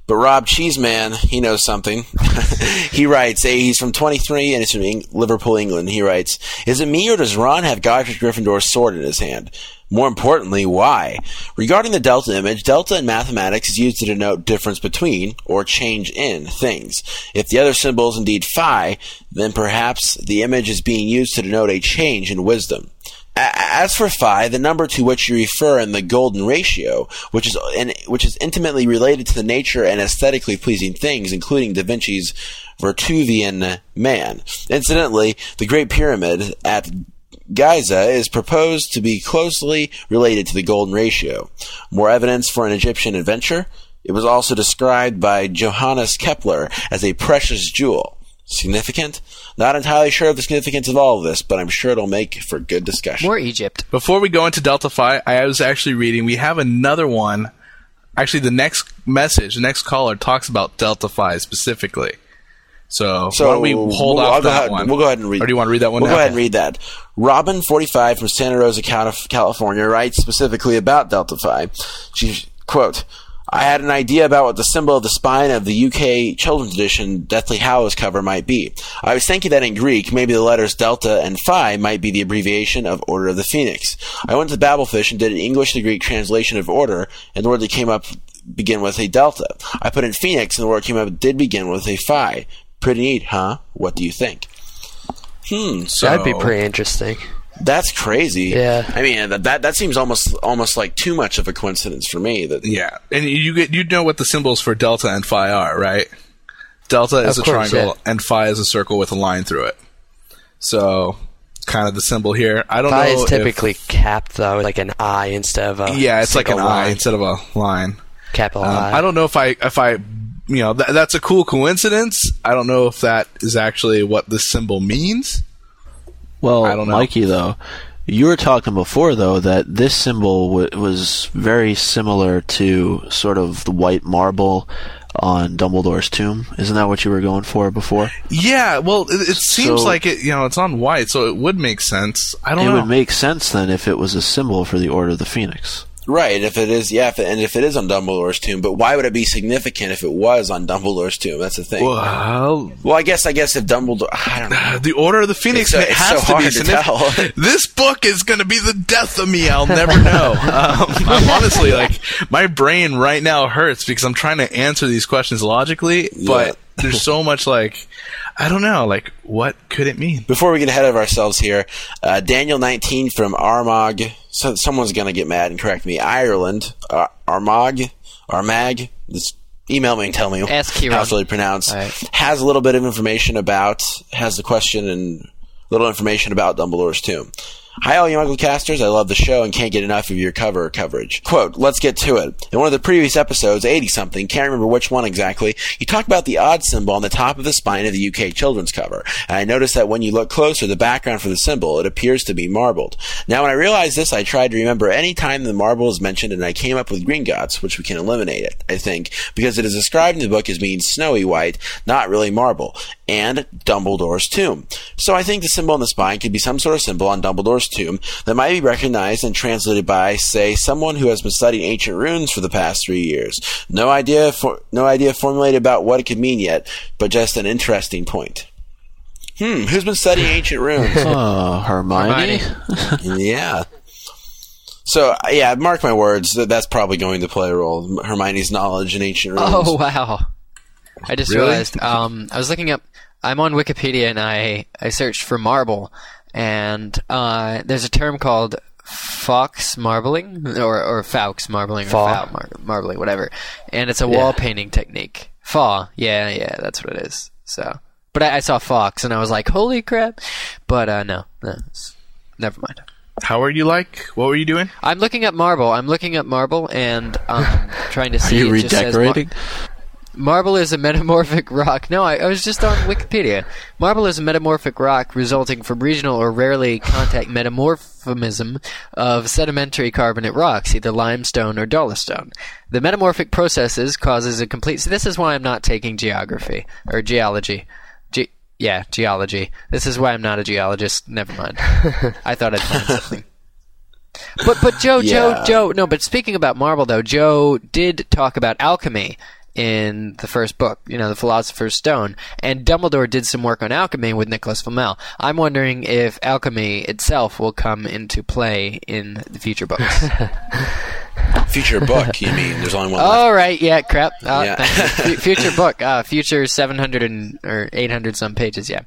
S4: But Rob Cheeseman, he knows something. He writes, he's from 23 and he's from Liverpool, England. He writes, is it me or does Ron have Godric Gryffindor's sword in his hand? More importantly, why? Regarding the delta image, delta in mathematics is used to denote difference between, or change in, things. If the other symbol is indeed phi, then perhaps the image is being used to denote a change in wisdom. As for phi, the number to which you refer in the golden ratio, which is intimately related to the nature and aesthetically pleasing things, including Da Vinci's Vitruvian Man. Incidentally, the Great Pyramid at Giza is proposed to be closely related to the golden ratio. More evidence for an Egyptian adventure? It was also described by Johannes Kepler as a precious jewel. Significant? Not entirely sure of the significance of all of this, but I'm sure it'll make for good discussion.
S7: More Egypt.
S6: Before we go into Delta Phi, I was actually reading, we have another one. Actually, the next caller talks about Delta Phi specifically. So why don't we hold off that one?
S4: We'll go ahead and read.
S6: Or do you want to read that one?
S4: We'll go ahead and read that. Robin, 45, from Santa Rosa, California, writes specifically about Delta Phi. She, quote, I had an idea about what the symbol of the spine of the UK Children's Edition Deathly Hallows cover might be. I was thinking that in Greek, maybe the letters Delta and Phi might be the abbreviation of Order of the Phoenix. I went to Babelfish and did an English to Greek translation of Order, and the word that came up began with a Delta. I put in Phoenix, and the word that came up did begin with a Phi. Pretty neat, huh? What do you think?
S6: So
S5: That'd be pretty interesting.
S4: That's crazy.
S5: Yeah.
S4: I mean, that seems almost like too much of a coincidence for me.
S6: Yeah, and you know what the symbols for delta and phi are, right? Delta is a triangle, and phi is a circle with a line through it. So, kind of the symbol here. I don't know.
S5: Phi is typically capped though, like an I instead of a
S6: it's like an
S5: line.
S6: I instead of a line.
S5: Capital I.
S6: I don't know if I that's a cool coincidence. I don't know if that is actually what this symbol means.
S3: Well,
S6: I don't know.
S3: Mikey, though, you were talking before, though, that this symbol was very similar to sort of the white marble on Dumbledore's tomb. Isn't that what you were going for before?
S6: Yeah, well, it seems like it's on white, so it would make sense. I don't know.
S3: It would make sense, then, if it was a symbol for the Order of the Phoenix.
S4: Right, if it is, and if it is on Dumbledore's tomb, but why would it be significant if it was on Dumbledore's tomb? That's the thing.
S6: Well,
S4: I guess if Dumbledore, I don't know.
S6: The Order of the Phoenix
S4: It's
S6: has
S4: so
S6: to be
S4: hard to tell.
S6: This book is going to be the death of me. I'll never know. I'm honestly my brain right now hurts because I'm trying to answer these questions logically, but there's so much I don't know, what could it mean?
S4: Before we get ahead of ourselves here, Daniel 19 from Armagh. So someone's going to get mad and correct me. Ireland. Armagh. Just email me and tell me how it's really pronounced.
S7: Right.
S4: Has a little bit of information has the question and little information about Dumbledore's tomb. Hi, all you Mugglecasters. I love the show and can't get enough of your coverage. Quote, let's get to it. In one of the previous episodes, 80-something, can't remember which one exactly, you talked about the odd symbol on the top of the spine of the UK children's cover. And I noticed that when you look closer, the background for the symbol, it appears to be marbled. Now, when I realized this, I tried to remember any time the marble is mentioned, and I came up with Gringotts, which we can eliminate it, I think, because it is described in the book as being snowy white, not really marble, and Dumbledore's tomb. So I think the symbol on the spine could be some sort of symbol on Dumbledore's tomb that might be recognized and translated by, say, someone who has been studying ancient runes for the past 3 years. No idea formulated about what it could mean yet, but just an interesting point. Who's been studying ancient runes?
S3: Hermione.
S4: Yeah. So, mark my words, that's probably going to play a role. Hermione's knowledge in ancient runes.
S7: Oh, wow. I just realized, I was looking up, I'm on Wikipedia and I searched for marble, and there's a term called Faux marbling, or Faux marbling, or Faux marbling, whatever, and it's a wall painting technique. Faux, yeah, that's what it is. So, but I saw Faux and I was like, holy crap! But no, never mind.
S6: How are you What were you doing?
S7: I'm looking at marble. And trying to see.
S3: Are you redecorating?
S7: Marble is a metamorphic rock. No, I was just on Wikipedia. Marble is a metamorphic rock resulting from regional or rarely contact metamorphism of sedimentary carbonate rocks, either limestone or dolostone. The metamorphic processes causes a complete... So this is why I'm not taking geography, or geology. Geology. This is why I'm not a geologist. Never mind. I thought I'd find something. But Joe, no, but speaking about marble, though, Joe did talk about alchemy. in the first book, the Philosopher's Stone. And Dumbledore did some work on alchemy with Nicholas Flamel. I'm wondering if alchemy itself will come into play in the future books.
S4: Future book, you mean? There's only one left.
S7: Oh, right, yeah, crap.
S4: Yeah.
S7: Future book, future 700 or 800 some pages, yeah.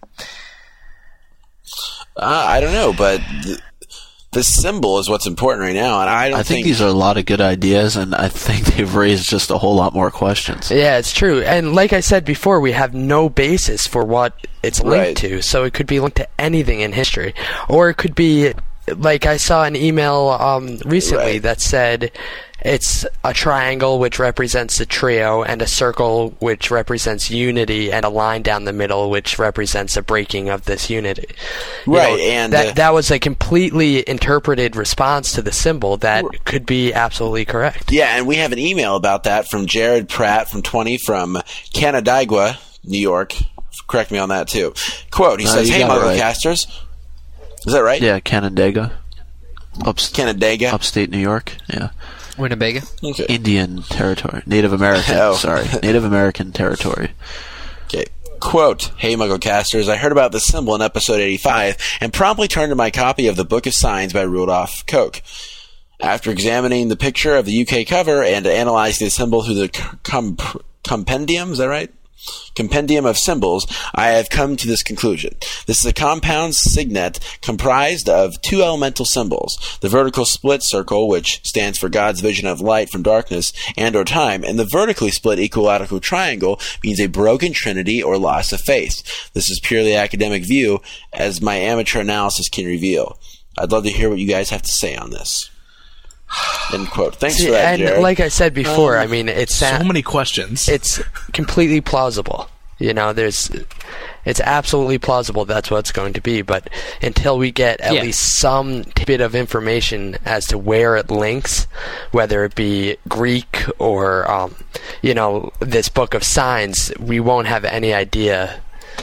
S4: I don't know, but the symbol is what's important right now, and I
S3: think these are a lot of good ideas, and I think they've raised just a whole lot more questions.
S5: Yeah, it's true. And like I said before, we have no basis for what it's linked to, so it could be linked to anything in history. Or it could be, like I saw an email recently that said it's a triangle which represents the trio, and a circle which represents unity, and a line down the middle which represents a breaking of this unity.
S4: Right, and
S5: that was a completely interpreted response to the symbol that could be absolutely correct.
S4: Yeah, and we have an email about that from Jared Pratt from 20 from Canandaigua, New York. Correct me on that too. Quote, he says, "Hey, Mugglecasters." Is that right?
S3: Yeah, Canandaigua.
S4: Canandaigua?
S3: Upstate New York, yeah.
S7: Winnebago?
S4: Okay.
S3: Indian territory. Native American, Native American territory.
S4: Okay. Quote, "Hey, Mugglecasters, I heard about this symbol in episode 85 and promptly turned to my copy of the Book of Signs by Rudolph Koch. After examining the picture of the UK cover and analyzing the symbol through the compendium, is that right? Compendium of symbols, I have come to this conclusion. This is a compound signet comprised of two elemental symbols, the vertical split circle, which stands for God's vision of light from darkness and or time, and the vertically split equilateral triangle means a broken trinity or loss of faith. This is purely academic view, as my amateur analysis can reveal. I'd love to hear what you guys have to say on this." End quote. Thanks for that, Jared.
S5: And like I said before, I mean, it's
S6: so many questions.
S5: It's completely plausible. It's absolutely plausible that's what it's going to be. But until we get at least some bit of information as to where it links, whether it be Greek or this Book of Signs, we won't have any idea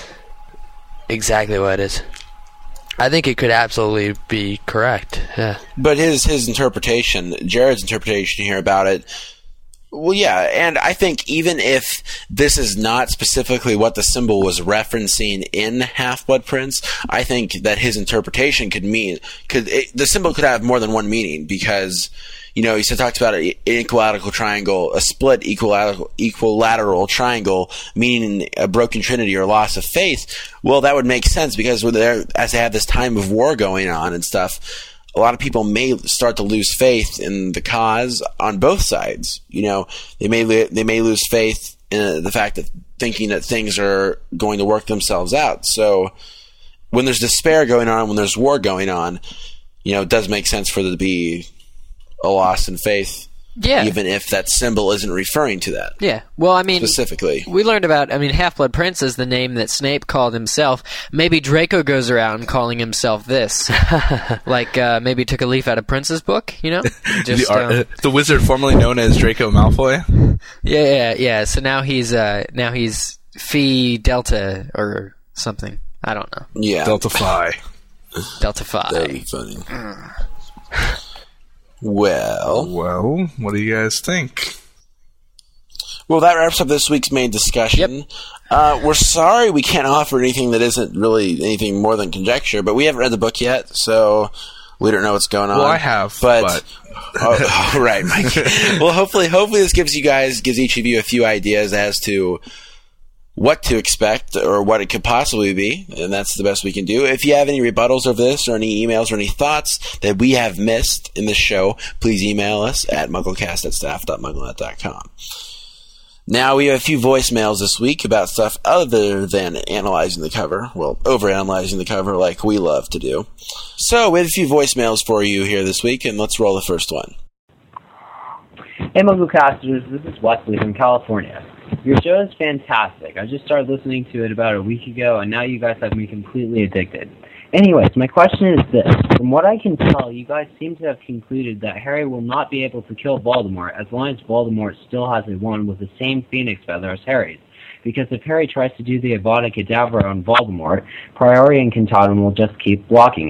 S5: exactly what it is. I think it could absolutely be correct. Yeah.
S4: But his interpretation, Jared's interpretation here about it, well, yeah, and I think even if this is not specifically what the symbol was referencing in Half-Blood Prince, I think that his interpretation the symbol could have more than one meaning, because he talks about an equilateral triangle, a split equilateral triangle, meaning a broken trinity or loss of faith. Well, that would make sense, because as they have this time of war going on and stuff, a lot of people may start to lose faith in the cause on both sides. They may lose faith in the fact that thinking that things are going to work themselves out. So when there's despair going on, when there's war going on, it does make sense for there to be a loss in faith, even if that symbol isn't referring to that.
S7: Yeah, well, I mean,
S4: specifically,
S7: we learned about. Half-Blood Prince is the name that Snape called himself. Maybe Draco goes around calling himself this, like maybe took a leaf out of Prince's book. Just,
S6: the wizard formerly known as Draco Malfoy.
S7: Yeah. So now he's Phi Delta or something. I don't know.
S4: Yeah,
S6: Delta Phi.
S7: Delta Phi.
S4: That'd be funny. Well,
S6: what do you guys think?
S4: Well, that wraps up this week's main discussion. Yep. We're sorry we can't offer anything that isn't really anything more than conjecture, but we haven't read the book yet, so we don't know what's going on.
S6: Well, I have,
S4: but right, Mike. Well, hopefully this gives each of you a few ideas as to what to expect or what it could possibly be, and that's the best we can do. If you have any rebuttals of this or any emails or any thoughts that we have missed in the show, please email us at mugglecast@staff.mugglenet.com. Now, we have a few voicemails this week about stuff other than analyzing the cover. Well, overanalyzing the cover like we love to do. So, we have a few voicemails for you here this week, and let's roll the first one.
S8: Hey, Mugglecasters, this is Wesley from California. Your show is fantastic. I just started listening to it about a week ago, and now you guys have me completely addicted. Anyways, my question is this. From what I can tell, you guys seem to have concluded that Harry will not be able to kill Voldemort as long as Voldemort still has a wand with the same phoenix feather as Harry's. Because if Harry tries to do the Avada Kedavra on Voldemort, Priori and Kintatum will just keep blocking it.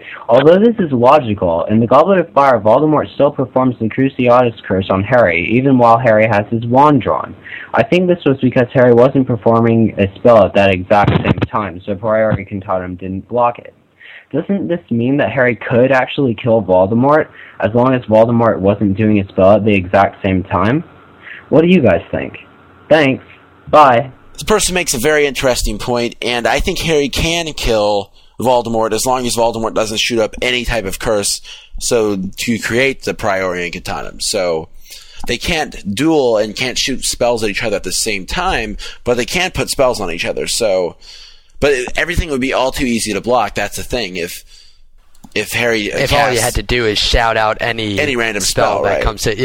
S8: Although this is logical, in the Goblet of Fire, Voldemort still performs the Cruciatus Curse on Harry, even while Harry has his wand drawn. I think this was because Harry wasn't performing a spell at that exact same time, so Prior Incantatem didn't block it. Doesn't this mean that Harry could actually kill Voldemort, as long as Voldemort wasn't doing a spell at the exact same time? What do you guys think? Thanks. Bye.
S4: The person makes a very interesting point, and I think Harry can kill Voldemort as long as Voldemort doesn't shoot up any type of curse to create the Prior Incantatem. So they can't duel and can't shoot spells at each other at the same time, but they can put spells on each other. So, but everything would be all too easy to block. That's the thing. If Harry
S5: all you had to do is shout out any
S4: random spell
S5: that
S4: right?
S5: comes to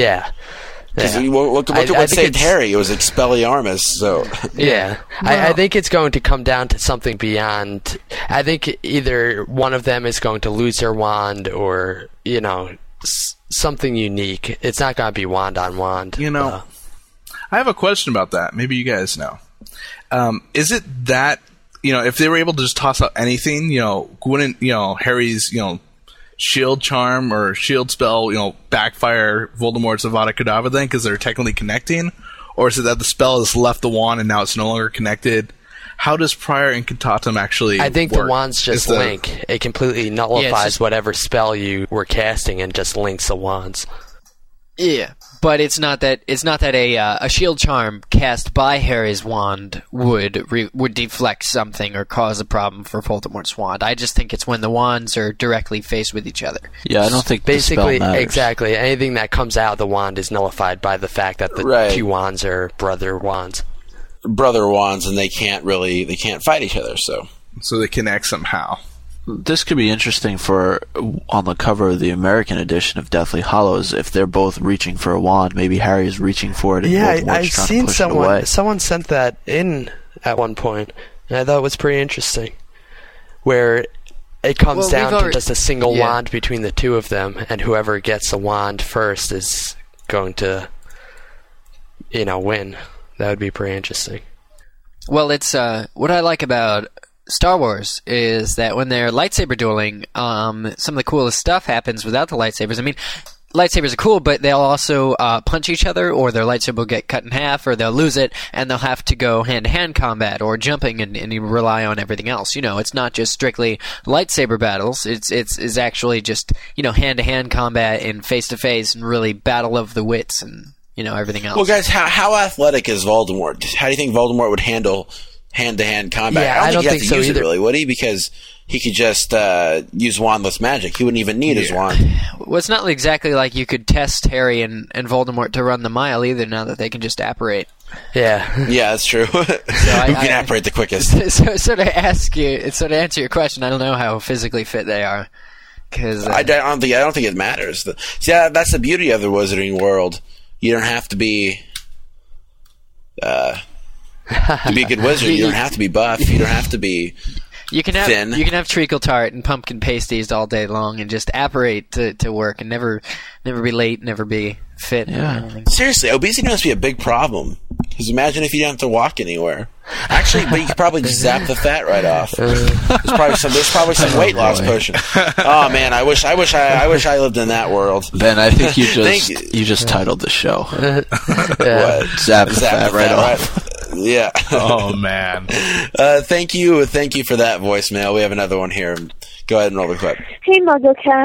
S4: Look what saved Harry. It was Expelliarmus. So
S5: yeah, I think it's going to come down to something beyond. I think either one of them is going to lose their wand, or something unique. It's not going to be wand on wand.
S6: I have a question about that. Maybe you guys know. Is it that if they were able to just toss out anything, wouldn't Harry's shield charm or shield spell, backfire Voldemort's Avada Kedavra then, because they're technically connecting? Or is it that the spell has left the wand and now it's no longer connected? How does Prior Incantatem actually
S5: I think
S6: work?
S5: The wands just link. It completely nullifies whatever spell you were casting and just links the wands.
S7: Yeah, but it's not that a shield charm cast by Harry's wand would deflect something or cause a problem for Voldemort's wand. I just think it's when the wands are directly faced with each other.
S9: Yeah, I don't think
S5: basically
S9: the spell matters.
S5: Exactly. Anything that comes out of the wand is nullified by the fact that the two wands are brother wands.
S4: Brother wands, and they can't fight each other.
S6: So they connect somehow.
S9: This could be interesting for on the cover of the American edition of Deathly Hallows. If they're both reaching for a wand, maybe Harry's reaching for it and Voldemort's
S5: I've
S9: trying
S5: seen
S9: to push it away.
S5: Someone sent that in at one point, and I thought it was pretty interesting. Where it comes down to just a single wand between the two of them, and whoever gets the wand first is going to, win. That would be pretty interesting.
S7: Well, it's what I like about Star Wars is that when they're lightsaber dueling, some of the coolest stuff happens without the lightsabers. I mean, lightsabers are cool, but they'll also punch each other, or their lightsaber will get cut in half, or they'll lose it, and they'll have to go hand-to-hand combat, or jumping, and you rely on everything else. It's not just strictly lightsaber battles. It's actually just, hand-to-hand combat and face-to-face, and really battle of the wits, and, everything else.
S4: Well, guys, how athletic is Voldemort? How do you think Voldemort would handle hand-to-hand combat?
S5: Yeah,
S4: I don't think he'd have to use
S5: either.
S4: it, really, would he? Because he could just use wandless magic. He wouldn't even need his wand.
S7: Well, it's not exactly like you could test Harry and Voldemort to run the mile either, now that they can just apparate.
S5: Yeah.
S4: Yeah, that's true. Who can apparate the quickest?
S7: So to answer your question, I don't know how physically fit they are. Cause,
S4: I don't think it matters. That's the beauty of the Wizarding world. You don't have to be... to be a good wizard, you don't have to be buff. You don't have to be thin.
S7: You can have treacle tart and pumpkin pasties all day long and just apparate to work and never be late, never be fit.
S9: Yeah.
S4: Seriously, obesity must be a big problem. Because imagine if you didn't have to walk anywhere. Actually, but you could probably just zap the fat right off. There's probably some weight loss potion. Oh man, I wish I lived in that world.
S9: Ben, I think you just titled the show.
S4: What?
S9: Zap the fat right off.
S4: Right? Yeah.
S6: Oh man.
S4: Thank you for that voicemail. We have another one here. Go ahead and roll the clip.
S10: Hey, MuggleCats.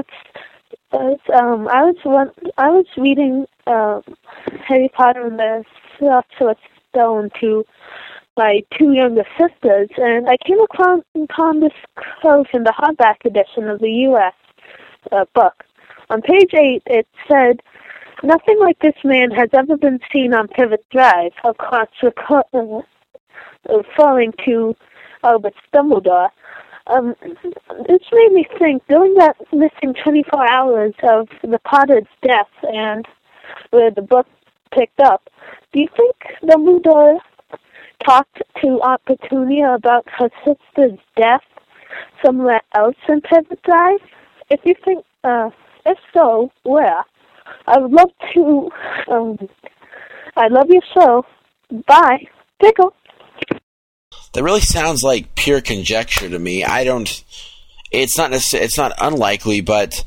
S10: I was reading Harry Potter and the Philosopher's Stone to my two younger sisters, and I came upon this quote in the hardback edition of the U.S. Book. On page 8, it said, "Nothing like this man has ever been seen on Pivot Drive," across referring to Albus Dumbledore. This made me think, during that missing 24 hours of the Potter's death and where the book picked up, do you think Dumbledore talked to Aunt Petunia about her sister's death somewhere else in Pivot Drive? If so, where? I would love to, I love your show. Bye. Pickle.
S4: That really sounds like pure conjecture to me. it's not unlikely, but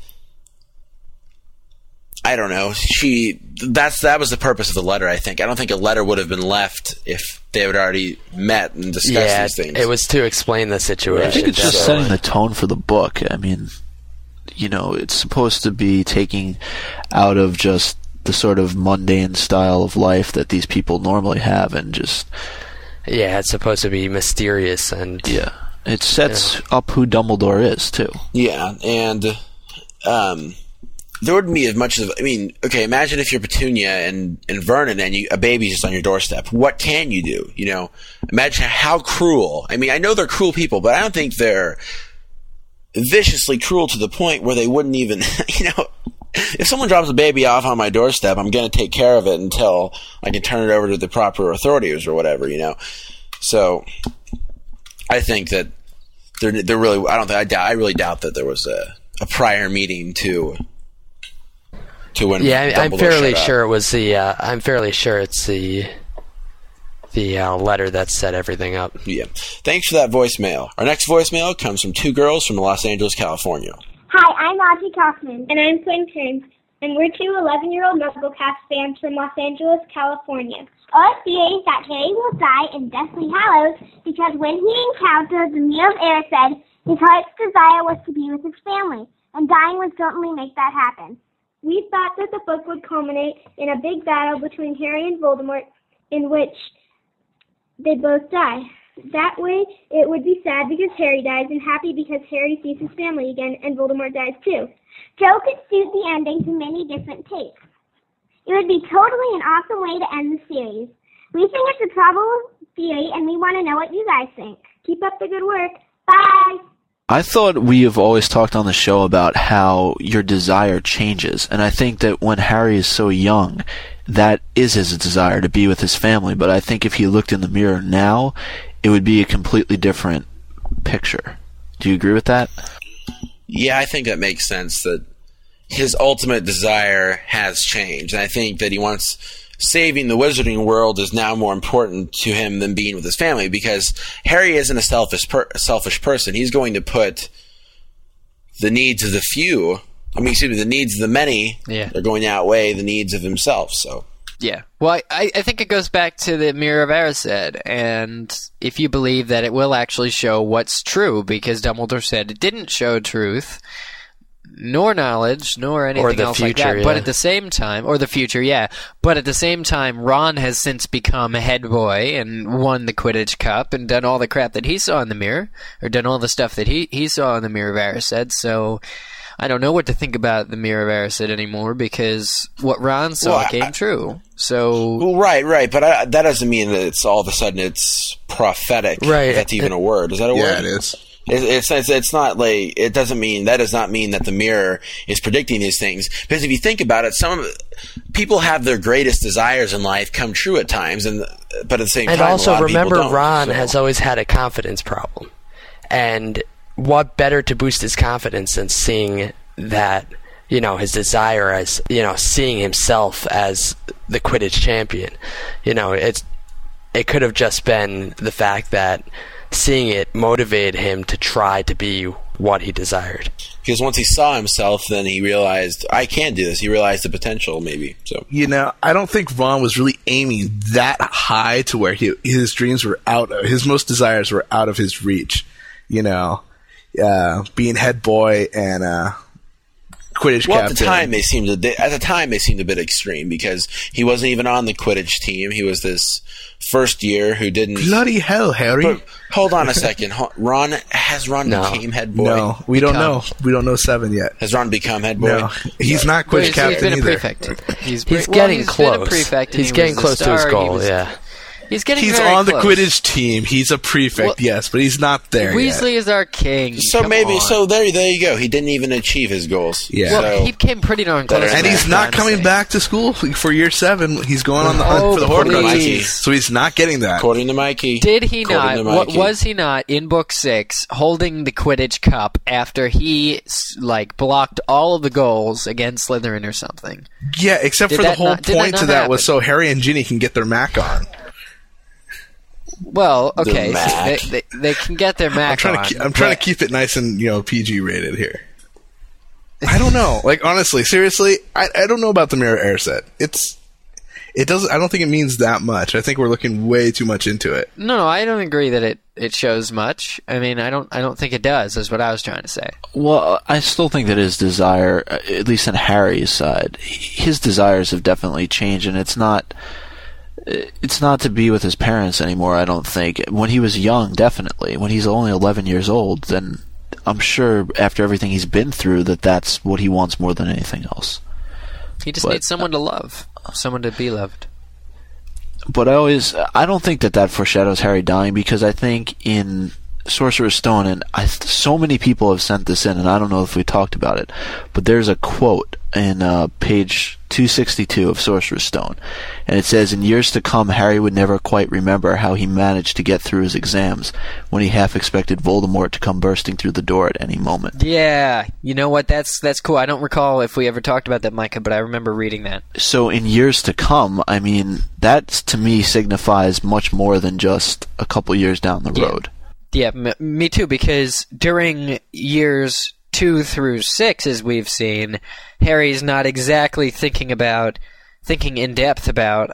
S4: I don't know. That was the purpose of the letter, I think. I don't think a letter would have been left if they had already met and discussed these things.
S5: It was to explain the situation.
S9: I think it's just setting the tone for the book. I mean, it's supposed to be taking out of just the sort of mundane style of life that these people normally have and just...
S5: Yeah, it's supposed to be mysterious and...
S9: Yeah. It sets up who Dumbledore is, too.
S4: Yeah, and there wouldn't be as much of... I mean, okay, imagine if you're Petunia and Vernon and a baby's just on your doorstep. What can you do? Imagine how cruel... I mean, I know they're cruel people, but I don't think they're viciously cruel to the point where they wouldn't even... If someone drops a baby off on my doorstep, I'm going to take care of it until I can turn it over to the proper authorities or whatever, So, I think that they're really. I really doubt that there was a prior meeting to when.
S5: Yeah, I'm
S4: Dumbledore
S5: fairly
S4: showed up.
S5: sure it was the. I'm fairly sure it's the letter that set everything up.
S4: Yeah. Thanks for that voicemail. Our next voicemail comes from two girls from Los Angeles, California.
S11: Hi, I'm Audrey Kaufman. And I'm Quinn, and we're two 11-year-old MuggleCast fans from Los Angeles, California. Our theory is that Harry will die in Deathly Hallows because when he encountered the Mirror of Erised, his heart's desire was to be with his family, and dying would certainly make that happen. We thought that the book would culminate in a big battle between Harry and Voldemort in which they both die. That way, it would be sad because Harry dies and happy because Harry sees his family again and Voldemort dies too. Joe could suit the ending to many different tastes. It would be totally an awesome way to end the series. We think it's a probable theory, and we want to know what you guys think. Keep up the good work. Bye!
S9: I thought we have always talked on the show about how your desire changes, and I think that when Harry is so young, that is his desire to be with his family, but I think if he looked in the mirror now, it would be a completely different picture. Do you agree with that?
S4: Yeah, I think that makes sense, that his ultimate desire has changed. And I think that he wants saving the wizarding world is now more important to him than being with his family, because Harry isn't a selfish person. He's going to put the needs of the few, the needs of the many, are going to outweigh the needs of himself, so...
S7: Yeah. Well, I think it goes back to the Mirror of Erised, and if you believe that it will actually show what's true, because Dumbledore said it didn't show truth, nor knowledge, nor anything else
S5: future,
S7: like that.
S5: yeah.
S7: But at the same time, or the future, yeah. But at the same time, Ron has since become a head boy and won the Quidditch Cup and done all the crap that he saw in the mirror, or done all the stuff that he saw in the Mirror of Erised, so... I don't know what to think about the Mirror of Erised anymore because what Ron saw came true. So,
S4: well, right, but that doesn't mean that it's all of a sudden it's prophetic.
S5: Right,
S4: if that's even a word. Is that a word?
S6: Yeah, it is.
S4: It's not like that does not mean that the mirror is predicting these things. Because if you think about it, some people have their greatest desires in life come true at times, but at the same time,
S5: and also
S4: a lot of
S5: remember,
S4: people don't,
S5: Ron has always had a confidence problem, and what better to boost his confidence than seeing that, his desire as, seeing himself as the Quidditch champion. It could have just been the fact that seeing it motivated him to try to be what he desired.
S4: Because once he saw himself, then he realized, I can do this. He realized the potential, maybe. So
S6: I don't think Ron was really aiming that high to where his dreams were his most desires were out of his reach. Being head boy and Quidditch captain.
S4: At the time they seemed a bit extreme because he wasn't even on the Quidditch team. He was this first year who didn't.
S6: Bloody hell, Harry!
S4: But hold on a second. Ron became head boy?
S6: No, we don't know. We don't know 7 yet.
S4: Has Ron become head boy?
S6: No, he's not Quidditch captain
S7: either.
S6: He's been
S7: a prefect.
S5: He's getting close.
S7: Been a prefect.
S5: He's getting close to his goal.
S7: He's getting
S6: He's
S7: very
S6: on
S7: close.
S6: the Quidditch team. He's a prefect, yes, but he's not there
S7: Weasley
S6: yet.
S7: is our king.
S4: So there you go. He didn't even achieve his goals.
S6: Yeah.
S7: Well, he came pretty darn close.
S6: And he's not coming back to school for year 7. He's going on the hunt for the Horcruxes. So he's not getting that.
S4: According to Mikey.
S7: Did he not? Was he not in Book 6 holding the Quidditch Cup after he blocked all of the goals against Slytherin or something?
S6: Yeah, except for the whole point to that was so Harry and Ginny can get their Mac on.
S7: Well, okay,
S4: Mac.
S7: so they can get their Mac on.
S6: I'm trying to keep it nice and PG rated here. I don't know. Like, honestly, seriously, I don't know about the Mirror Air set. I don't think it means that much. I think we're looking way too much into it.
S7: No, I don't agree that it shows much. I mean, I don't think it does, is what I was trying to say.
S9: Well, I still think that his desire, at least on Harry's side, his desires have definitely changed, and it's not to be with his parents anymore, I don't think. When he was young, definitely. When he's only 11 years old, then I'm sure after everything he's been through that's what he wants more than anything else.
S7: He just needs someone to love, someone to be loved.
S9: But I don't think that foreshadows Harry dying, because I think in Sorcerer's Stone, and so many people have sent this in, and I don't know if we talked about it, but there's a quote in page 262 of Sorcerer's Stone, and it says, "In years to come, Harry would never quite remember how he managed to get through his exams when he half expected Voldemort to come bursting through the door at any moment."
S7: Yeah, you know what? That's cool. I don't recall if we ever talked about that, Micah, but I remember reading that.
S9: So in years to come, I mean, that to me signifies much more than just a couple years down the road.
S7: Yeah, me too, because during years 2 through 6, as we've seen, Harry's not exactly thinking in depth about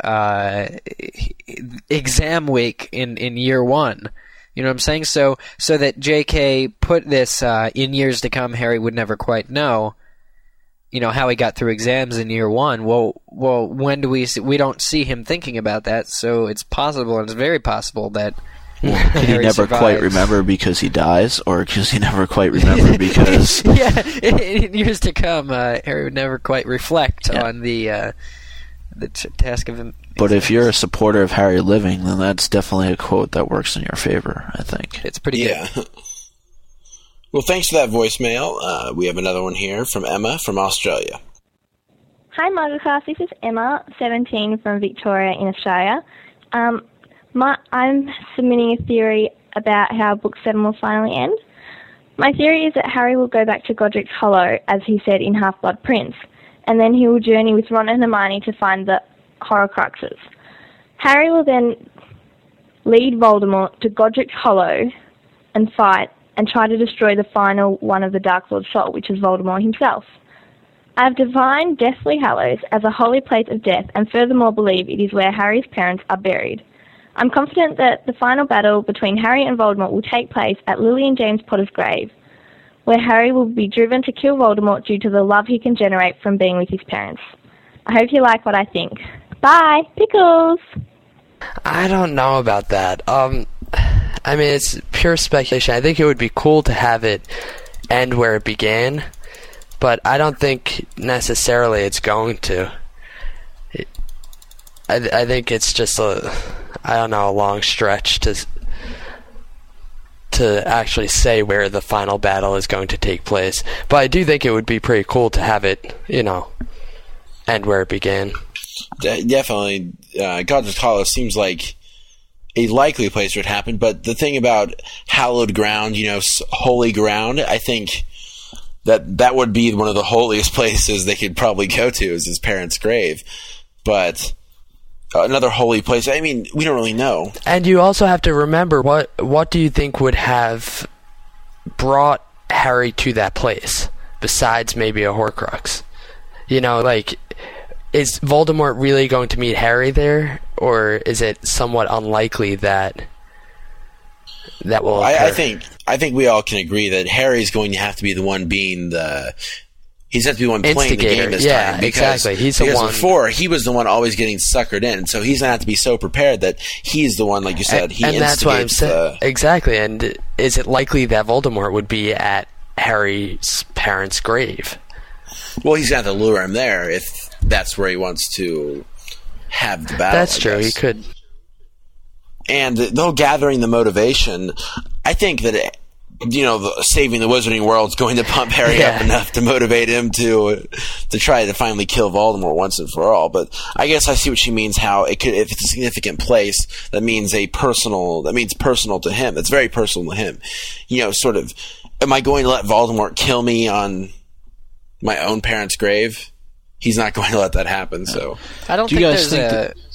S7: exam week in year 1. You know what I'm saying? So that J.K. put this in years to come, Harry would never quite know, how he got through exams in year 1. Well, when do we don't see him thinking about that? So it's possible, and it's very possible that
S9: Did he never
S7: survives.
S9: quite remember because he dies, or does he never quite remember because...
S7: Yeah, in years to come, Harry would never quite reflect on the task of him.
S9: But if you're a supporter of Harry living, then that's definitely a quote that works in your favor, I think.
S7: It's pretty good.
S4: Well, thanks for that voicemail. We have another one here from Emma from Australia.
S12: Hi, MuggleCast. This is Emma, 17, from Victoria in Australia. I'm submitting a theory about how Book 7 will finally end. My theory is that Harry will go back to Godric's Hollow, as he said in Half-Blood Prince, and then he will journey with Ron and Hermione to find the Horcruxes. Harry will then lead Voldemort to Godric's Hollow and fight and try to destroy the final one of the Dark Lord's soul, which is Voldemort himself. I have defined Deathly Hallows as a holy place of death, and furthermore believe it is where Harry's parents are buried. I'm confident that the final battle between Harry and Voldemort will take place at Lily and James Potter's grave, where Harry will be driven to kill Voldemort due to the love he can generate from being with his parents. I hope you like what I think. Bye! Pickles!
S5: I don't know about that. I mean, it's pure speculation. I think it would be cool to have it end where it began, but I don't think necessarily it's going to. I think it's just a long stretch to actually say where the final battle is going to take place. But I do think it would be pretty cool to have it, end where it began.
S4: Definitely, Godric's Hollow seems like a likely place where it happened, but the thing about hallowed ground, holy ground, I think that would be one of the holiest places they could probably go to, is his parents' grave. But another holy place, I mean, we don't really know. And
S5: you also have to remember, what do you think would have brought Harry to that place, besides maybe a Horcrux? Is Voldemort really going to meet Harry there, or is it somewhat unlikely that will occur?
S4: I think we all can agree that Harry's going to have to be the one being he's have to be the one playing the game this time.
S5: Exactly. Because
S4: before, he was the one always getting suckered in, so he's going to have to be so prepared that he's the one, like you said,
S5: and that's what I'm saying. Exactly, and is it likely that Voldemort would be at Harry's parents' grave?
S4: Well, he's going to have to lure him there if that's where he wants to have the battle.
S5: That's true, he could.
S4: And though gathering the motivation, I think that saving the Wizarding World is going to pump Harry up enough to motivate him to try to finally kill Voldemort once and for all. But I guess I see what she means. How it could, if it's a significant place, that means personal to him. It's very personal to him. Sort of, am I going to let Voldemort kill me on my own parents' grave? He's not going to let that happen. So
S7: I don't think there's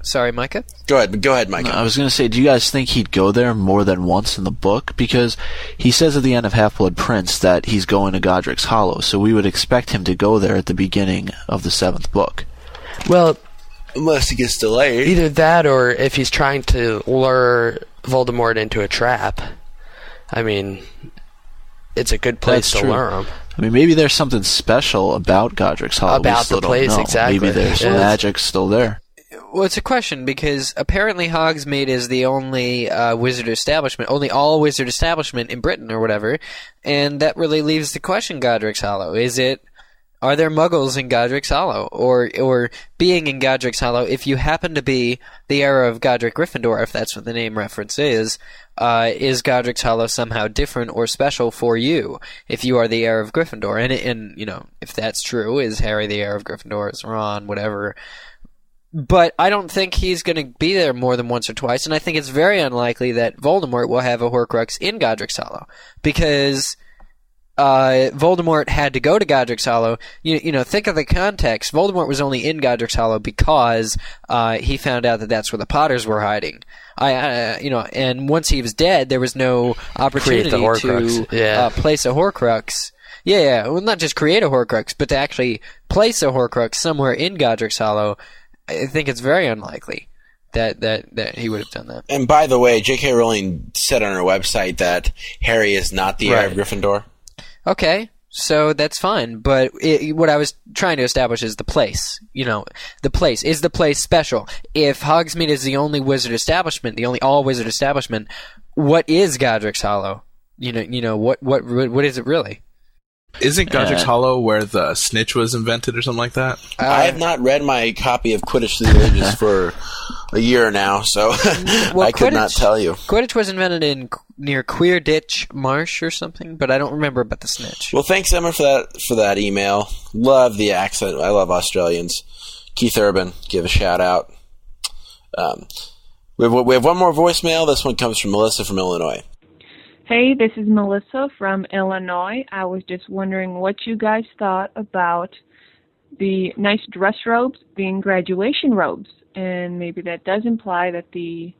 S7: Sorry, Micah?
S4: Go ahead, Micah.
S9: I was going to say, do you guys think he'd go there more than once in the book? Because he says at the end of Half-Blood Prince that he's going to Godric's Hollow, so we would expect him to go there at the beginning of the 7th book.
S5: Well,
S4: unless he gets delayed.
S5: Either that, or if he's trying to lure Voldemort into a trap. I mean, it's a good place to lure him.
S9: I mean, maybe there's something special about Godric's Hollow.
S5: About the place, exactly.
S9: Maybe there's magic still there.
S7: Well, it's a question, because apparently Hogsmeade is the only wizard establishment, only all wizard establishment in Britain or whatever, and that really leaves the question, Godric's Hollow. Are there muggles in Godric's Hollow? Or being in Godric's Hollow, if you happen to be the heir of Godric Gryffindor, if that's what the name reference is Godric's Hollow somehow different or special for you if you are the heir of Gryffindor? And you know, if that's true, is Harry the heir of Gryffindor? Is Ron, whatever? But I don't think he's going to be there more than once or twice, and I think it's very unlikely that Voldemort will have a Horcrux in Godric's Hollow, because Voldemort had to go to Godric's Hollow. You know, think of the context. Voldemort was only in Godric's Hollow because he found out that that's where the Potters were hiding. And once he was dead, there was no opportunity to place a Horcrux. Yeah, well, not just create a Horcrux, but to actually place a Horcrux somewhere in Godric's Hollow. I think it's very unlikely that he would have done that.
S4: And by the way, J.K. Rowling said on her website that Harry is not the heir of Gryffindor.
S7: Okay, so that's fine. But what I was trying to establish is the place. You know, the place. Is the place special? If Hogsmeade is the only wizard establishment, the only all-wizard establishment, what is Godric's Hollow? You know what is it really?
S6: Isn't Godric's Hollow where the snitch was invented or something like that?
S4: I have not read my copy of Quidditch Through the Ages for a year now, so I could not tell you.
S7: Quidditch was invented near Queer Ditch Marsh or something, but I don't remember about the snitch.
S4: Well, thanks, Emma, for that email. Love the accent. I love Australians. Keith Urban, give a shout out. We have one more voicemail. This one comes from Melissa from Illinois.
S13: Hey, this is Melissa from Illinois. I was just wondering what you guys thought about the nice dress robes being graduation robes, and maybe that does imply that the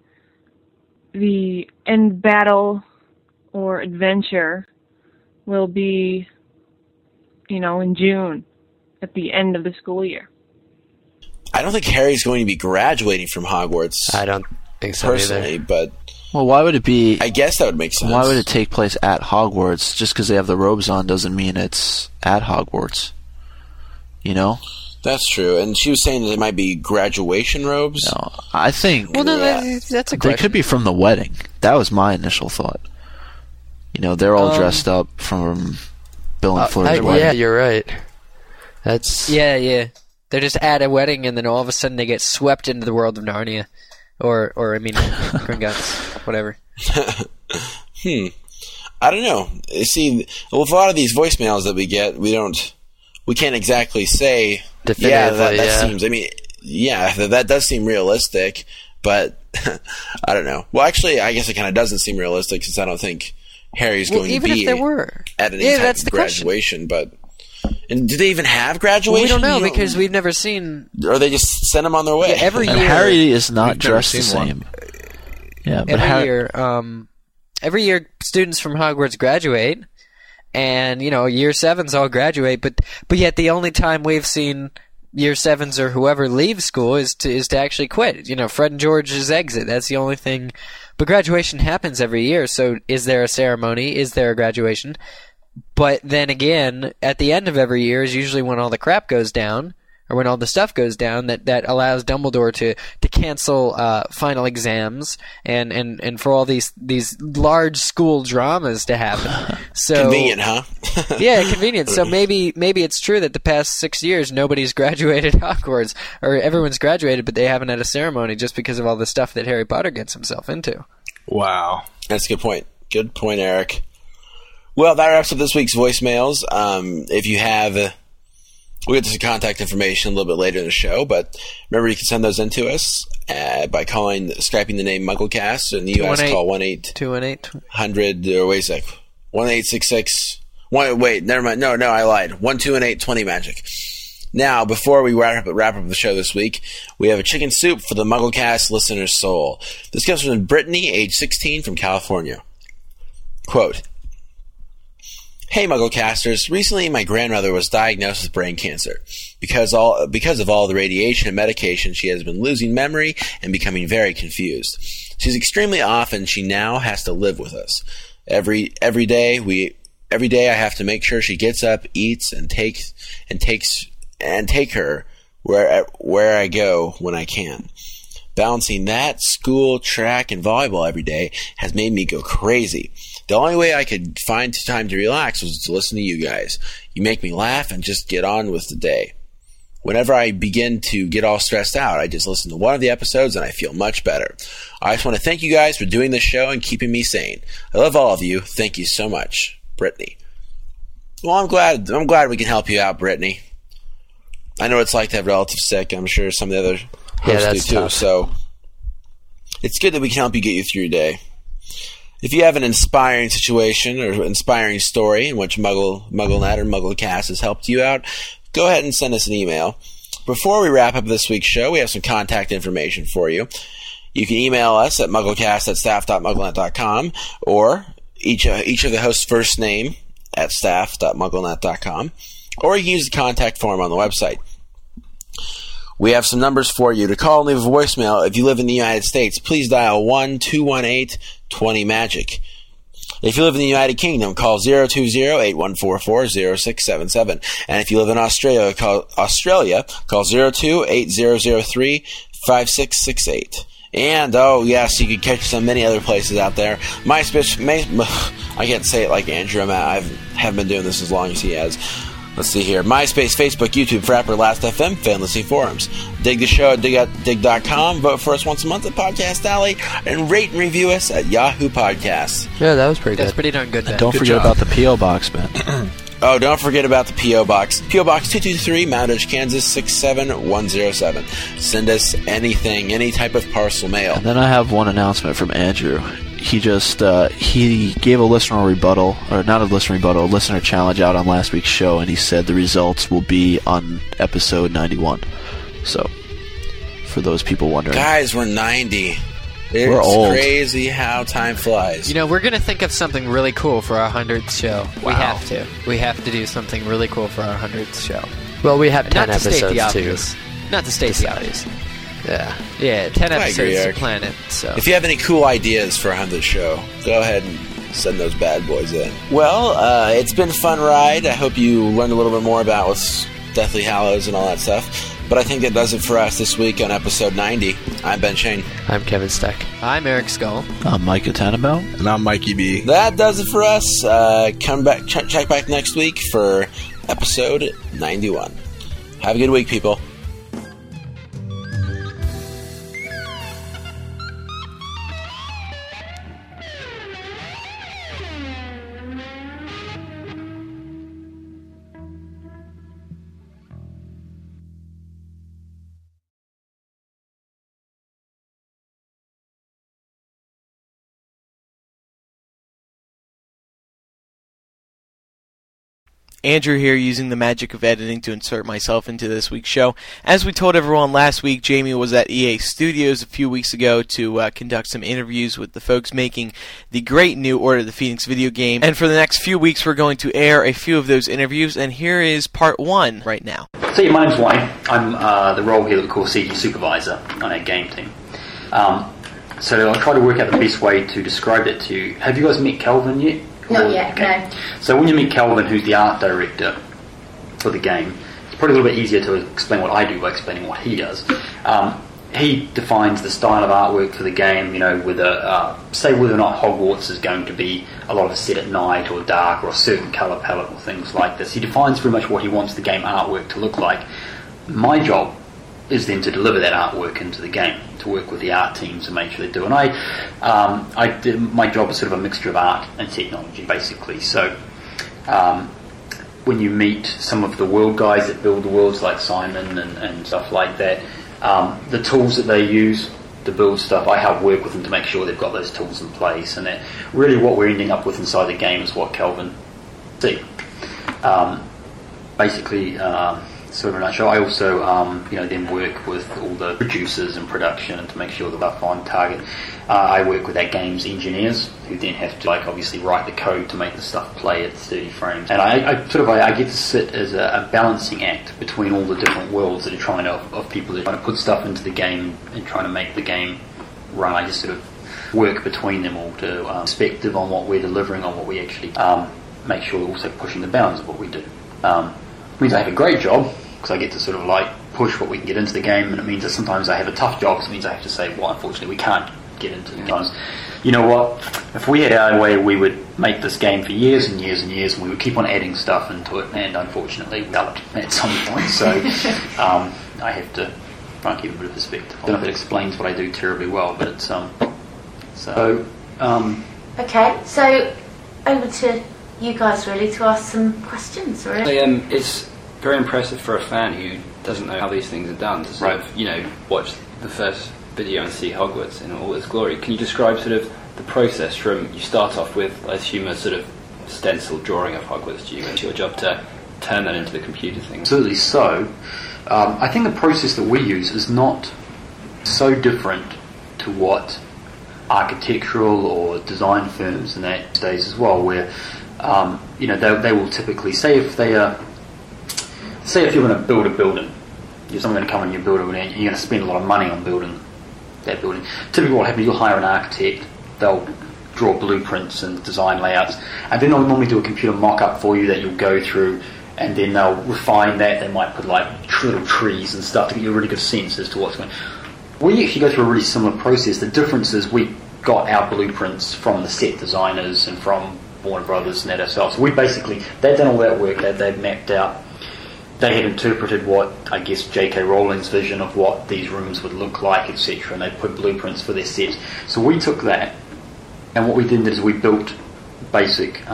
S13: end battle or adventure will be, in June at the end of the school year.
S4: I don't think Harry's going to be graduating from Hogwarts.
S5: I don't think so
S4: personally,
S5: either.
S4: But
S9: well, why would it be?
S4: I guess that would make sense.
S9: Why would it take place at Hogwarts? Just because they have the robes on doesn't mean it's at Hogwarts. You know?
S4: That's true. And she was saying that it might be graduation robes.
S9: No, I think.
S7: Well, no, that's a question.
S9: They could be from the wedding. That was my initial thought. They're all dressed up from Bill and Fleur's wedding.
S5: Yeah, you're right. That's
S7: yeah. They're just at a wedding, and then all of a sudden they get swept into the world of Narnia. Or Gringotts, whatever.
S4: I don't know. See, with a lot of these voicemails that we get, we can't exactly say, that seems, that does seem realistic, but I don't know. Well, actually, I guess it kind of doesn't seem realistic, since I don't think Harry's going to be
S7: if there were.
S4: At any type of graduation, but... And do they even have graduation?
S7: Well, we don't know, because we've never seen...
S4: Or they just send them on their way.
S7: Yeah, every year...
S9: Harry is not dressed the same. Yeah, but
S7: every year students from Hogwarts graduate, and, year 7s all graduate, but yet the only time we've seen year 7s or whoever leave school is to actually quit. Fred and George's exit, that's the only thing. But graduation happens every year, so is there a ceremony? Is there a graduation? But then again, at the end of every year is usually when all the crap goes down, or when all the stuff goes down that allows Dumbledore to cancel final exams and for all these large school dramas to happen. So
S4: convenient, huh?
S7: Yeah, convenient. So maybe it's true that the past 6 years nobody's graduated Hogwarts, or everyone's graduated, but they haven't had a ceremony just because of all the stuff that Harry Potter gets himself into.
S6: Wow,
S4: that's a good point. Good point, Eric. Well, that wraps up this week's voicemails. If you have, we'll get to some contact information a little bit later in the show, but remember you can send those in to us by Skyping the name MuggleCast. In the U.S., call 1-800, or wait a sec, 1-866, wait, never mind, no, I lied, 1-2-8-20-MAGIC. Now, before we wrap up the show this week, we have a chicken soup for the MuggleCast listener's soul. This comes from Brittany, age 16, from California. Quote, "Hey MuggleCasters, recently my grandmother was diagnosed with brain cancer. Because of all the radiation and medication, she has been losing memory and becoming very confused. She's extremely off and she now has to live with us. Every day I have to make sure she gets up, eats, and take her where I go when I can. Balancing that, school, track, and volleyball every day has made me go crazy. The only way I could find time to relax was to listen to you guys. You make me laugh and just get on with the day. Whenever I begin to get all stressed out, I just listen to one of the episodes and I feel much better. I just want to thank you guys for doing this show and keeping me sane. I love all of you. Thank you so much. Brittany." Well, I'm glad we can help you out, Brittany. I know what it's like to have relatives sick. I'm sure some of the other hosts do too. So it's good that we can help you get you through your day. If you have an inspiring situation or inspiring story in which MuggleNet or MuggleCast has helped you out, go ahead and send us an email. Before we wrap up this week's show, we have some contact information for you. You can email us at mugglecast@staff.mugglenet.com or each of the hosts' first name at staff.mugglenet.com, or you can use the contact form on the website. We have some numbers for you. To call and leave a voicemail, if you live in the United States, please dial 1-218-20-MAGIC. If you live in the United Kingdom, call 020-8144-0677. And if you live in Australia, call 02-8003-5668. And, oh yes, you can catch us on many other places out there. MySpace, I can't say it like Andrew. I haven't been doing this as long as he has. Let's see here. MySpace, Facebook, YouTube, Frapper, Last.fm, Fan Listening Forums. Dig the show at dig.com. Vote for us once a month at Podcast Alley. And rate and review us at Yahoo Podcasts.
S5: Yeah, that was pretty good.
S7: That's pretty darn good, Ben.
S9: And don't forget about the P.O. Box, Ben.
S4: Oh, don't forget about the P.O. Box. P.O. Box 223, Mount Edge, Kansas 67107. Send us anything, any type of parcel mail.
S9: And then I have one announcement from Andrew. He just he gave a listener rebuttal, or not a listener rebuttal, a listener challenge out on last week's show, and he said the results will be on episode 91. So, for those people wondering.
S4: Guys, we're 90.
S9: We're old.
S4: It's crazy how time flies.
S7: You know, we're going to think of something really cool for our 100th show.
S4: Wow.
S7: We have to. We have to do something really cool for our 100th show.
S5: Well, we have 10
S7: Not to state the
S5: episodes, too.
S7: obvious. Not to state the obvious.
S5: Yeah.
S7: Yeah, 10
S4: I
S7: episodes
S4: agree,
S7: to
S4: Eric.
S7: plan it. So.
S4: If you have any cool ideas for a 100th show, go ahead and send those bad boys in. Well, it's been a fun ride. I hope you learned a little bit more about what's Deathly Hallows and all that stuff. But I think that does it for us this week on episode 90. I'm Ben Shane.
S5: I'm Kevin Steck.
S7: I'm Eric Skull.
S9: I'm Micah Tannenbaum.
S6: And I'm Mikey B.
S4: That does it for us. Come back, check back next week for episode 91. Have a good week, people.
S2: Andrew here, using the magic of editing to insert myself into this week's show. As we told everyone last week, Jamie was at EA Studios a few weeks ago to conduct some interviews with the folks making the great new Order of the Phoenix video game. And for the next few weeks, we're going to air a few of those interviews, and here is part one right now.
S14: So yeah, my name's Wayne. I'm the role here that we call CG Supervisor on our game team. So I'll try to work out the best way to describe it to you. Have you guys met Kelvin yet?
S15: Not yet, no.
S14: So when you meet Kelvin, who's the art director for the game, it's probably a little bit easier to explain what I do by explaining what he does. He defines the style of artwork for the game, you know, with say whether or not Hogwarts is going to be a lot of it set at night or dark or a certain colour palette or things like this. He defines pretty much what he wants the game artwork to look like. My job is then to deliver that artwork into the game, to work with the art teams and make sure they do. And my job is sort of a mixture of art and technology, basically. So when you meet some of the world guys that build the worlds, like Simon and stuff like that, the tools that they use to build stuff, I help work with them to make sure they've got those tools in place. And that really what we're ending up with inside the game is what Kelvin see. Basically, sort of a nutshell. I also, then work with all the producers and production and to make sure that we're on target. I work with our games engineers who then have to, obviously write the code to make the stuff play at 30 frames. And I get to sit as a balancing act between all the different worlds that are trying to, of people that are trying to put stuff into the game and trying to make the game run. I just sort of work between them all to perspective on what we're delivering, on what we actually make sure we're also pushing the bounds of what we do. It means I have a great job because I get to sort of push what we can get into the game, and it means that sometimes I have a tough job because it means I have to say, well, unfortunately we can't get into the games. You know what, if we had our way, we would make this game for years and years and years, and we would keep on adding stuff into it, and unfortunately we fail it at some point, so I have to try and keep a bit of perspective. I don't know if it explains what I do terribly well, but it's
S15: Okay, so over to you guys really to ask some questions, really.
S16: It's very impressive for a fan who doesn't know how these things are done to sort of, watch the first video and see Hogwarts in all its glory. Can you describe sort of the process from, you start off with, I assume, a sort of stencil drawing of Hogwarts, do you? It's your job to turn that into the computer thing.
S14: Absolutely so. I think the process that we use is not so different to what architectural or design firms in that days as well, where they will typically say if you're going to build a building, someone's going to come in and build it, and you're going to spend a lot of money on building that building. Typically, what happens, you'll hire an architect, they'll draw blueprints and design layouts, and then they'll normally do a computer mock-up for you that you'll go through, and then they'll refine that. They might put little trees and stuff to get you a really good sense as to what's going on. We actually go through a really similar process. The difference is we got our blueprints from the set designers and from Warner Brothers and that ourselves. We basically, they'd done all that work, they'd mapped out, they had interpreted what, I guess, J.K. Rowling's vision of what these rooms would look like, etc., and they put blueprints for their sets. So we took that, and what we did is we built basic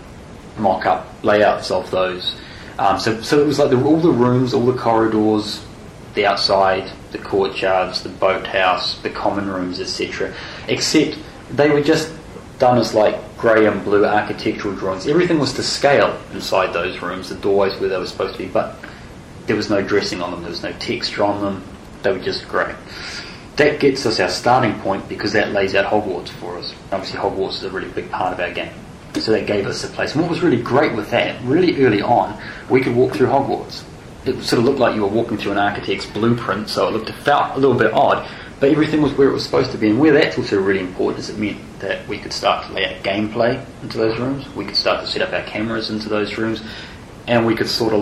S14: mock-up layouts of those. So it was like all the rooms, all the corridors, the outside, the courtyards, the boathouse, the common rooms, etc., except they were just done as grey and blue architectural drawings. Everything was to scale inside those rooms, the doorways where they were supposed to be, but there was no dressing on them, there was no texture on them, they were just grey. That gets us our starting point because that lays out Hogwarts for us. Obviously Hogwarts is a really big part of our game, so that gave us a place. And what was really great with that, really early on, we could walk through Hogwarts. It sort of looked like you were walking through an architect's blueprint, so it felt a little bit odd, but everything was where it was supposed to be. And where that's also really important is it meant that we could start to lay out gameplay into those rooms, we could start to set up our cameras into those rooms, and we could sort of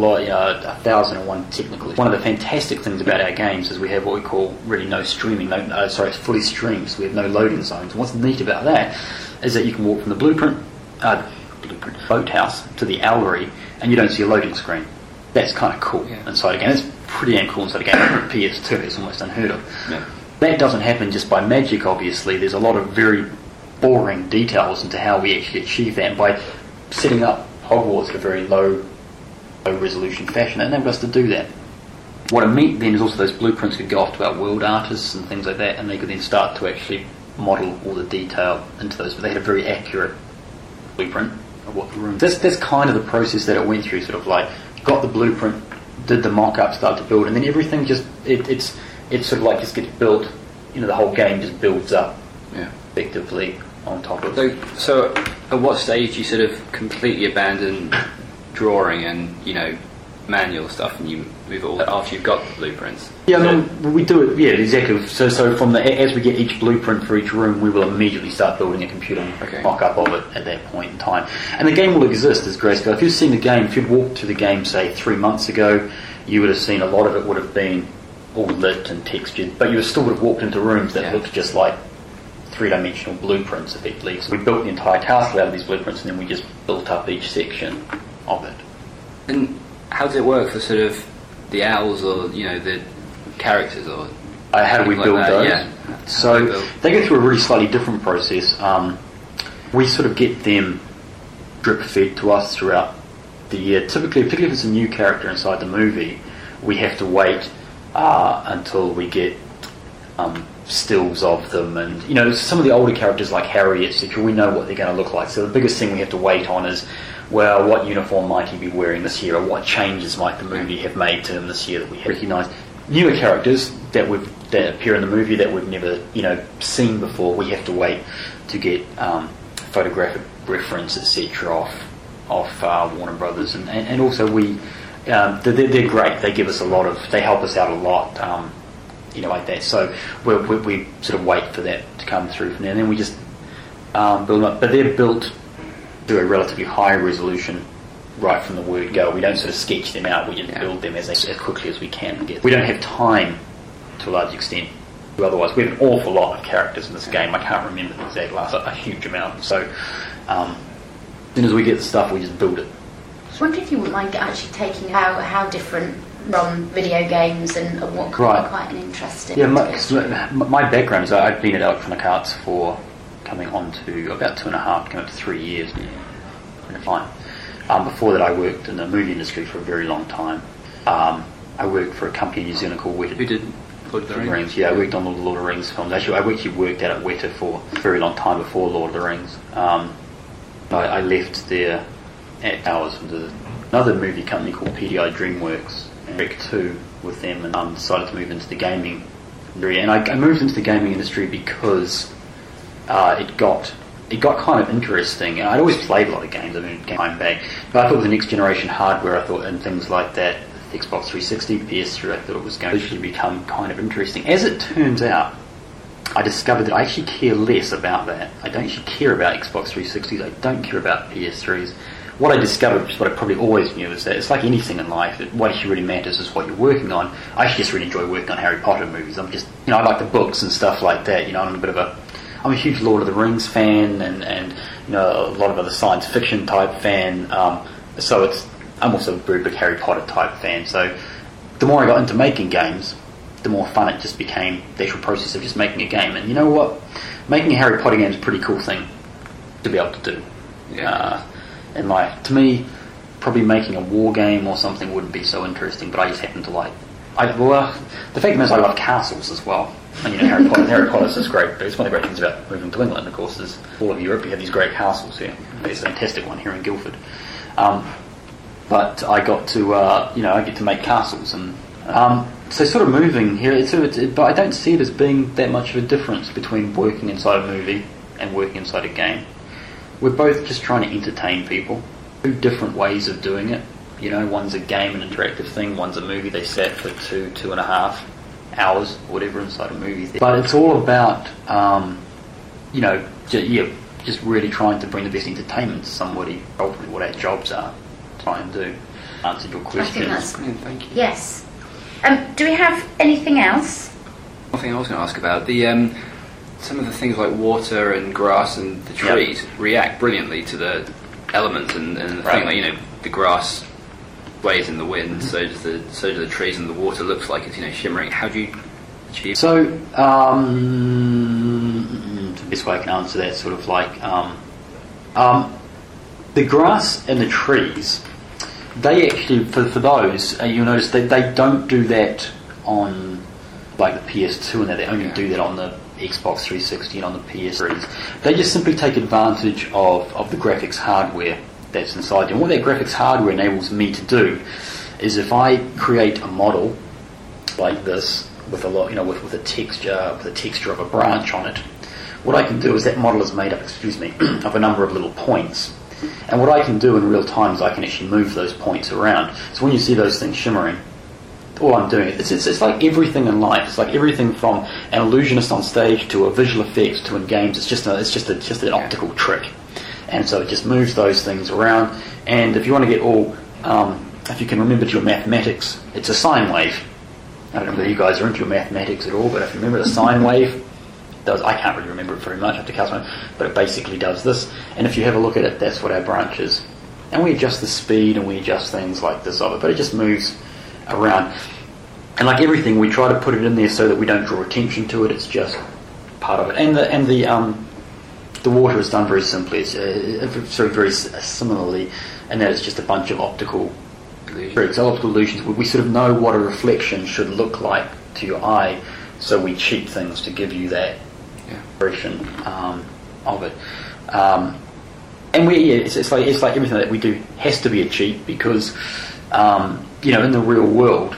S14: 1001 technically. One of the fantastic things about our games is we have what we call really no streaming, it's fully streamed, so we have no loading zones. And what's neat about that is that you can walk from the boathouse to the Owlery and you don't see a loading screen. That's kind of cool inside a game. It's pretty damn cool inside a game. PS2, it's almost unheard of. Yeah. That doesn't happen just by magic, obviously. There's a lot of very boring details into how we actually achieve that. And by setting up Hogwarts in a very low resolution fashion, it enabled us to do that. What it meant then is also those blueprints could go off to our world artists and things like that, and they could then start to actually model all the detail into those. But they had a very accurate blueprint of what the room. That's kind of the process that it went through. Sort of got the blueprint, did the mock-up, started to build, and then everything just it's sort of just gets built. The whole game just builds up effectively on top of it.
S16: So at what stage do you sort of completely abandon drawing and manual stuff, and you move it all after you've got the blueprints?
S14: Yeah, we do it. Yeah, exactly. So from as we get each blueprint for each room, we will immediately start building a computer mock-up of it at that point in time. And the game will exist as grayscale. If you've seen the game, if you'd walked to the game say 3 months ago, you would have seen a lot of it would have been all lit and textured, but you still would have walked into rooms that looked just like three-dimensional blueprints effectively. So we built the entire castle out of these blueprints, and then we just built up each section of it.
S16: And how does it work for sort of the owls or the characters, or
S14: how do we build those? Yeah. So they go through a really slightly different process. We sort of get them drip fed to us throughout the year. Typically, particularly if it's a new character inside the movie, we have to wait until we get stills of them, and some of the older characters like Harry, etc., we know what they're going to look like. So the biggest thing we have to wait on is well, what uniform might he be wearing this year, or what changes might the movie have made to him this year that we have recognised. Newer characters that appear in the movie that we've never, seen before, we have to wait to get photographic reference, etc., off Warner Brothers, and also they're great. They give us they help us out a lot, like that. So we sort of wait for that to come through from there, and then we just build them up. But they're built to a relatively high resolution right from the word go. We don't sort of sketch them out. We just build them as quickly as we can. We don't have time to a large extent. Otherwise, we have an awful lot of characters in this game. I can't remember the exact last, a huge amount. So as soon as we get the stuff, we just build it.
S15: I wonder if you wouldn't mind actually taking how different from video games and what could be quite an interesting...
S14: Yeah, my background is I've been at Electronic Arts for coming on to about 2.5, coming up to 3 years. Fine. Before that, I worked in the movie industry for a very long time. I worked for a company in New Zealand called Weta.
S16: Who did Lord of the Rings?
S14: Yeah, I worked on all the Lord of the Rings films. Actually, I actually worked out at Weta for a very long time before Lord of the Rings. I left there at hours into another movie company called PDI DreamWorks, and Rec 2 with them, and decided to move into the gaming industry. And I moved into the gaming industry because it got kind of interesting. I'd always played a lot of games, time back, but I thought with the next generation hardware, and things like that, the Xbox 360, PS3, I thought it was going to become kind of interesting. As it turns out, I discovered that I actually care less about that. I don't actually care about Xbox 360s, I don't care about PS3s. What I discovered, which is what I probably always knew, is that it's like anything in life, what actually really matters is what you're working on. I actually just really enjoy working on Harry Potter movies. I'm just, I like the books and stuff like that, I'm a huge Lord of the Rings fan, and a lot of other science fiction type fan. So I'm also a very big Harry Potter type fan. So the more I got into making games, the more fun it just became, the actual process of just making a game. And you know what? Making a Harry Potter game is a pretty cool thing to be able to do in life. To me, probably making a war game or something wouldn't be so interesting, but I just happen to like... the fact is I love castles as well. And Harry Potter is great, but it's one of the great things about moving to England, of course, is all of Europe, you have these great castles here. There's a fantastic one here in Guildford. But I got to, I get to make castles, and so sort of moving here, but I don't see it as being that much of a difference between working inside a movie and working inside a game. We're both just trying to entertain people. Two different ways of doing it. One's a game, an interactive thing, one's a movie. They sat for 2.5 hours, whatever, inside a movie. But it's all about, just really trying to bring the best entertainment to somebody. Ultimately, what our jobs are, try and do. Answer your question.
S16: Thank you.
S15: Yes. Do we have anything else?
S16: One thing I was going to ask about, some of the things like water and grass and the trees react brilliantly to the elements and the thing, like, the grass waves in the wind, so do the trees, and the water looks like it's shimmering. How do you achieve?
S14: So the best way I can answer that, sort of like the grass and the trees, they actually for those you'll notice they don't do that on like the PS2 and that. They only do that on the Xbox 360 and on the PS3s. They just simply take advantage of the graphics hardware that's inside you. And what that graphics hardware enables me to do is, if I create a model like this with a lot, with a texture of a branch on it, what I can do is that model is made up, of a number of little points. And what I can do in real time is I can actually move those points around. So when you see those things shimmering, all I'm doing, it's like everything in life. It's like everything from an illusionist on stage to a visual effects to in games. It's just an optical trick. And so it just moves those things around. And if you want to get all, if you can remember your mathematics, it's a sine wave. I don't know whether you guys are into your mathematics at all, but if you remember the sine wave, I can't really remember it very much, I have to calculate, but it basically does this. And if you have a look at it, that's what our branch is. And we adjust the speed and we adjust things like this of it, but it just moves around. And like everything, we try to put it in there so that we don't draw attention to it. It's just part of it. And the water is done very simply. It's very similarly, and that it's just a bunch of optical illusions. We sort of know what a reflection should look like to your eye, so we cheat things to give you that impression of it. And it's like everything that we do has to be a cheat because, in the real world,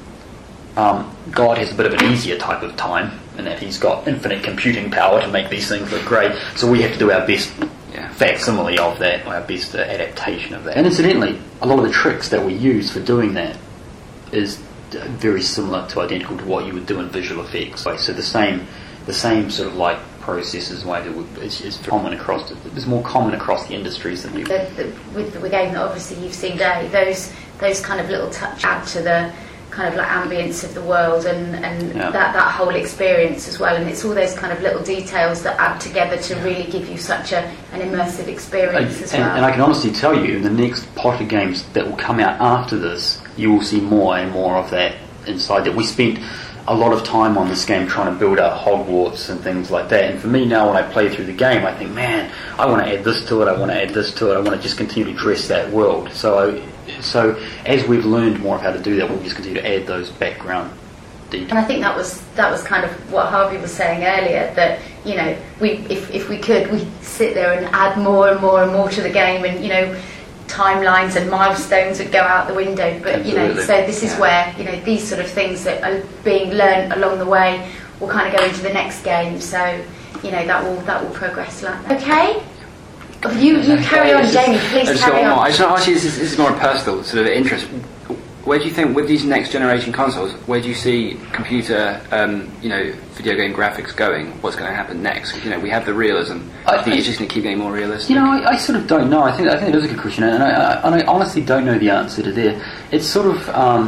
S14: God has a bit of an easier type of time in that he's got infinite computing power to make these things look great. So we have to do our best facsimile of that, or our best adaptation of that. And incidentally, a lot of the tricks that we use for doing that is very similar to identical to what you would do in visual effects. So the same sort of like processes way that is common across. It's more common across the industries than we.
S15: With the game that obviously you've seen today, those kind of little touch add to the kind of like ambience of the world and that whole experience as well, and it's all those kind of little details that add together to really give you such an immersive experience as well.
S14: And I can honestly tell you, in the next Potter games that will come out after this, you will see more and more of that inside. That we spent a lot of time on this game trying to build out Hogwarts and things like that, and for me now when I play through the game I think, man, I want to add this to it, I want to add this to it, I want to just continue to dress that world. So as we've learned more of how to do that, we'll just continue to add those background details.
S15: And I think that was kind of what Harvey was saying earlier, that if we could, we'd sit there and add more and more and more to the game, and timelines and milestones would go out the window. But so this is where these sort of things that are being learned along the way will kind of go into the next game. So that will progress like that. Okay. You carry on, Jamie. Please carry on.
S16: I just want to ask you, this is more a personal sort of interest. Where do you think, with these next generation consoles, where do you see computer, video game graphics going? What's going to happen next? We have the realism. I think it's just going to keep getting more realistic.
S14: I sort of don't know. I think it is a good question, and I honestly don't know the answer to that. It's sort of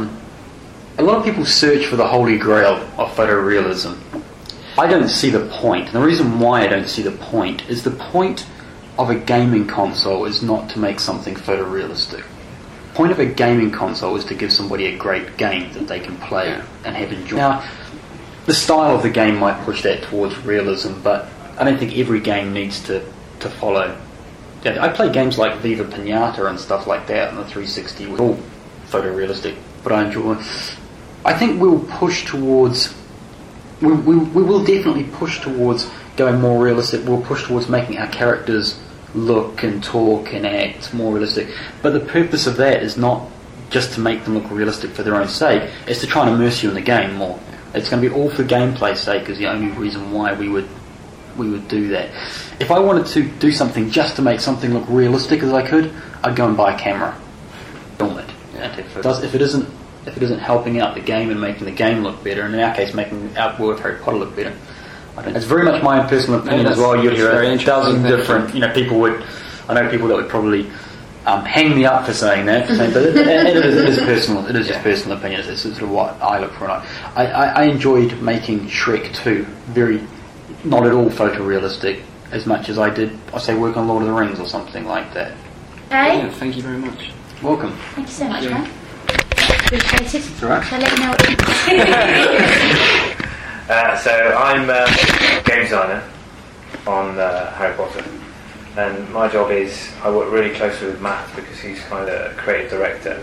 S14: a lot of people search for the holy grail of photorealism. I don't see the point, and the reason why I don't see the point is the point of a gaming console is not to make something photorealistic. The point of a gaming console is to give somebody a great game that they can play and have enjoyed. Now, the style of the game might push that towards realism, but I don't think every game needs to follow. I play games like Viva Pinata and stuff like that on the 360, with all photorealistic, but I enjoy. I think we'll push towards. We will definitely push towards going more realistic. We'll push towards making our characters look and talk and act more realistic. But the purpose of that is not just to make them look realistic for their own sake. It's to try and immerse you in the game more. It's going to be all for gameplay's sake is the only reason why we would do that. If I wanted to do something just to make something look realistic as I could, I'd go and buy a camera, film it. And if it isn't helping out the game and making the game look better, and in our case making our world of Harry Potter look better, it's very much my own personal opinion as well. You'd hear a dozen different, people would. I know people that would probably hang me up for saying that, but it is personal. It is just personal opinion. It's sort of what I look for. I enjoyed making Shrek 2 not at all photorealistic as much as I did, I say, work on Lord of the Rings or something like that.
S15: Hey.
S16: Yeah, thank you very much.
S14: Welcome.
S15: Thank you so much, man. Appreciate it.
S14: It's all right.
S15: Shall I let you know?
S17: So I'm a game designer on Harry Potter, and my job is I work really closely with Matt because he's kind of a creative director,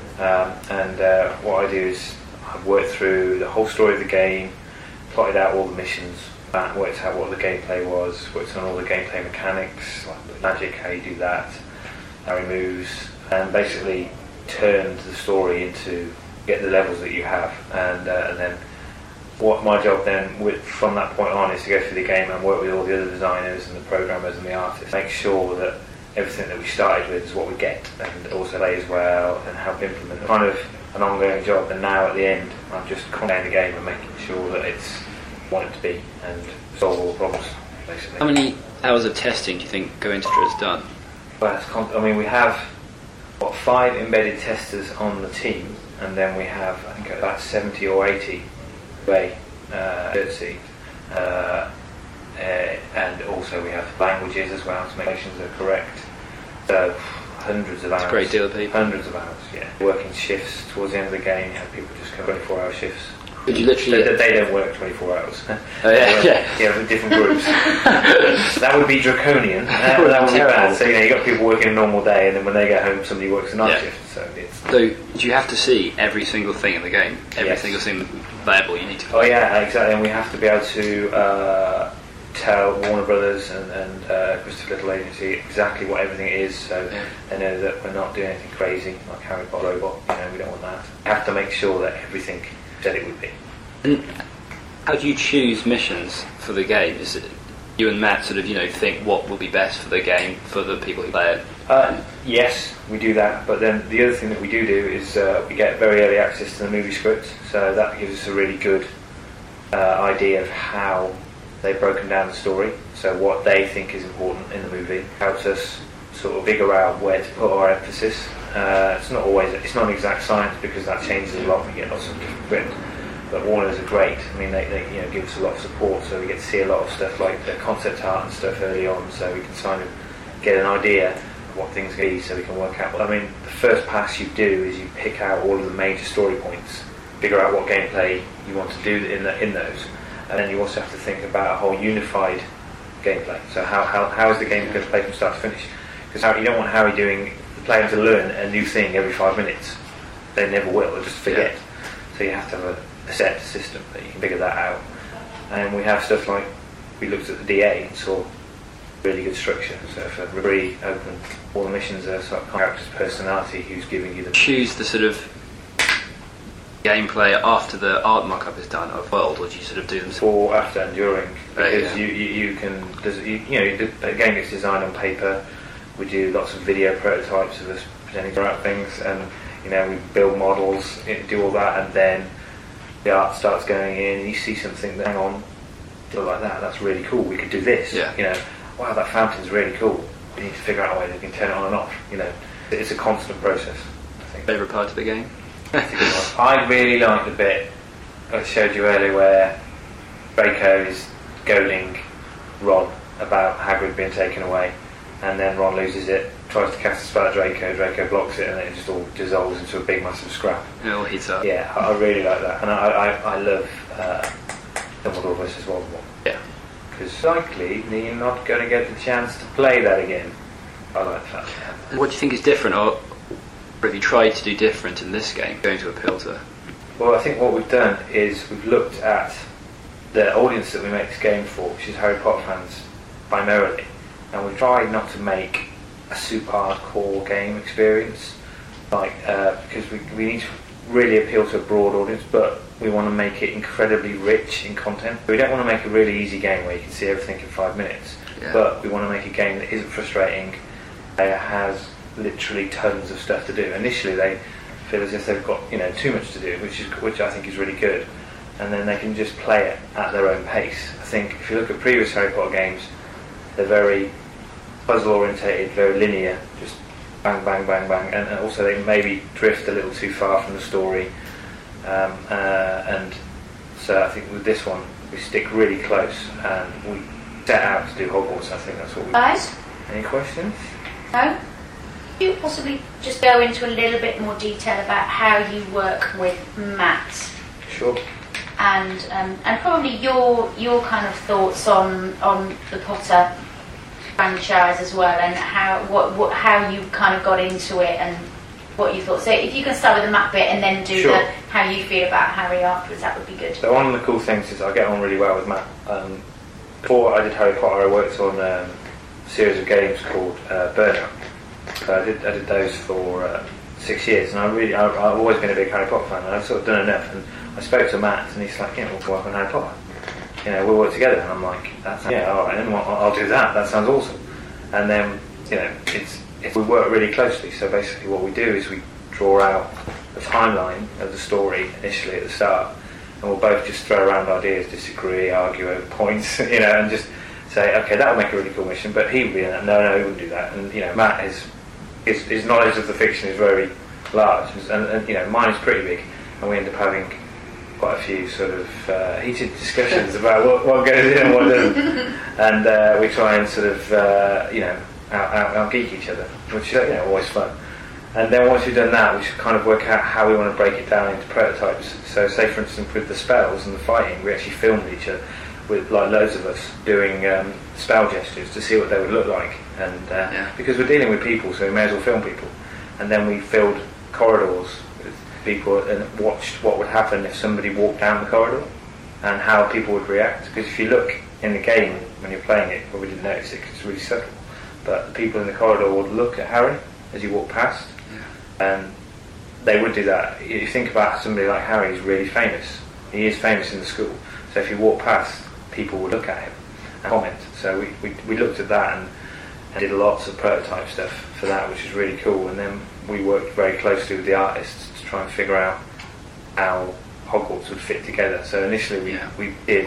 S17: and what I do is I've worked through the whole story of the game, plotted out all the missions, Matt worked out what the gameplay was, worked on all the gameplay mechanics, like the magic, how you do that, how he moves, and basically turned the story into get the levels that you have, and then what my job then from that point on is to go through the game and work with all the other designers and the programmers and the artists, make sure that everything that we started with is what we get, and also plays well and help implement it. Kind of an ongoing job, and now at the end I'm just playing the game and making sure that it's what it to be and solve all the problems basically.
S16: How many hours of testing do you think Go Integer has done?
S17: Well, we have 5 embedded testers on the team, and then we have I think about 70 or 80 and also we have languages as well to make missions are correct. So hundreds of hours.
S16: That's a great deal of people.
S17: Hundreds of hours, yeah. Working shifts towards the end of the game, you have people just come 24-hour shifts.
S16: Did you literally?
S17: They don't work 24 hours.
S16: Oh yeah,
S17: yeah, with different groups. That would be draconian. That would be bad. So you got people working a normal day, and then when they get home, somebody works a night shift.
S16: So do you have to see every single thing in the game? Every single thing valuable you need to.
S17: Oh yeah, exactly. And we have to be able to tell Warner Brothers and Christopher Little Agency exactly what everything is, so they know that we're not doing anything crazy like Harry Potter robot. We don't want that. We have to make sure that everything said it would be.
S16: And how do you choose missions for the game? Is it you and Matt sort of think what will be best for the game for the people who play it?
S17: Yes, we do that, but then the other thing that we do is we get very early access to the movie script, so that gives us a really good idea of how they've broken down the story, so what they think is important in the movie. Helps us sort of figure out where to put our emphasis. It's not an exact science because that changes a lot. We get lots of different script, but Warners are great. I mean, they give us a lot of support, so we get to see a lot of stuff like the concept art and stuff early on, so we can kind of get an idea of what things can be, so we can work out. I mean, the first pass you do is you pick out all of the major story points, figure out what gameplay you want to do in those, and then you also have to think about a whole unified gameplay. So how is the game going to play from start to finish? Because you don't want Harry the player to learn a new thing every 5 minutes. They never will. They'll just forget. Yeah. So you have to have a set system that you can figure that out. And we have stuff like, we looked at the DA and saw really good structure. So for really open, all the missions are sort of character's personality who's giving you the...
S16: Choose the sort of gameplay after the art mock-up is done of world, or do you sort of do them
S17: before, after and during? Because you can, the game gets designed on paper. We do lots of video prototypes of us pretending to write things, and we build models, do all that, and then the art starts going in. And you see something that, hang on, look like that. That's really cool. We could do this. Yeah. Wow, that fountain's really cool. We need to figure out a way that we can turn it on and off. It's a constant process. I think.
S16: Favourite part of the game?
S17: I really like the bit I showed you earlier where Draco is goading Ron about Hagrid being taken away, and then Ron loses it, tries to cast a spell at Draco blocks it, and then it just all dissolves into a big massive scrap.
S16: It all heats up.
S17: Yeah, I really like that, and I love Dumbledore vs Voldemort.
S16: Yeah.
S17: Because likely you're not going to get the chance to play that again. I like that.
S16: What do you think is different, or have you tried to do different in this game, going to appeal to?
S17: Well, I think what we've done is we've looked at the audience that we make this game for, which is Harry Potter fans primarily, and we try not to make a super hardcore game experience, because we need to really appeal to a broad audience, but we want to make it incredibly rich in content. We don't want to make a really easy game where you can see everything in 5 minutes, but we want to make a game that isn't frustrating, that has literally tons of stuff to do. Initially they feel as if they've got too much to do, which I think is really good, and then they can just play it at their own pace. I think if you look at previous Harry Potter games, they're very puzzle orientated, very linear, just bang bang bang bang, and also they maybe drift a little too far from the story, and so I think with this one we stick really close and we set out to do Hogwarts. I think that's what we
S15: Guys?
S17: Any questions?
S15: No? Could you possibly just go into a little bit more detail about how you work with Matt?
S17: Sure.
S15: And probably your kind of thoughts on the Potter franchise as well, and how you kind of got into it and what you thought. So if you can start with the Matt bit and then do
S17: Sure.
S15: how you feel about Harry afterwards, that would be good.
S17: So one of the cool things is I get on really well with Matt. Before I did Harry Potter, I worked on a series of games called Burnout. So I did those for 6 years, and I've always been a big Harry Potter fan, and I've sort of done enough. And I spoke to Matt, and he's like, we'll work on Harry Potter. We'll work together. And I'm like, all right, then I'll do that. That sounds awesome. And then, we work really closely. So basically, what we do is we draw out the timeline of the story initially at the start, and we'll both just throw around ideas, disagree, argue over points, and just say, okay, that would make a really cool mission, but he would be in that. No, he wouldn't do that. And Matt his knowledge of the fiction is very large, and mine is pretty big, and we end up having quite a few sort of heated discussions about what goes in and what doesn't, and we try and sort of out geek each other, which is always fun. And then once we've done that, we should kind of work out how we want to break it down into prototypes. So say for instance with the spells and the fighting, we actually filmed each other with loads of us doing spell gestures to see what they would look like, and because we're dealing with people, so we may as well film people. And then we filled corridors with people and watched what would happen if somebody walked down the corridor and how people would react, because if you look in the game when you're playing it, but we didn't notice it because it's really subtle. But the people in the corridor would look at Harry as you walk past, and they would do that. You think about somebody like Harry, he's really famous. He is famous in the school. So if you walk past, people would look at him and comment. So we looked at that and did lots of prototype stuff for that, which is really cool. And then we worked very closely with the artists to try and figure out how Hogwarts would fit together. So initially we did,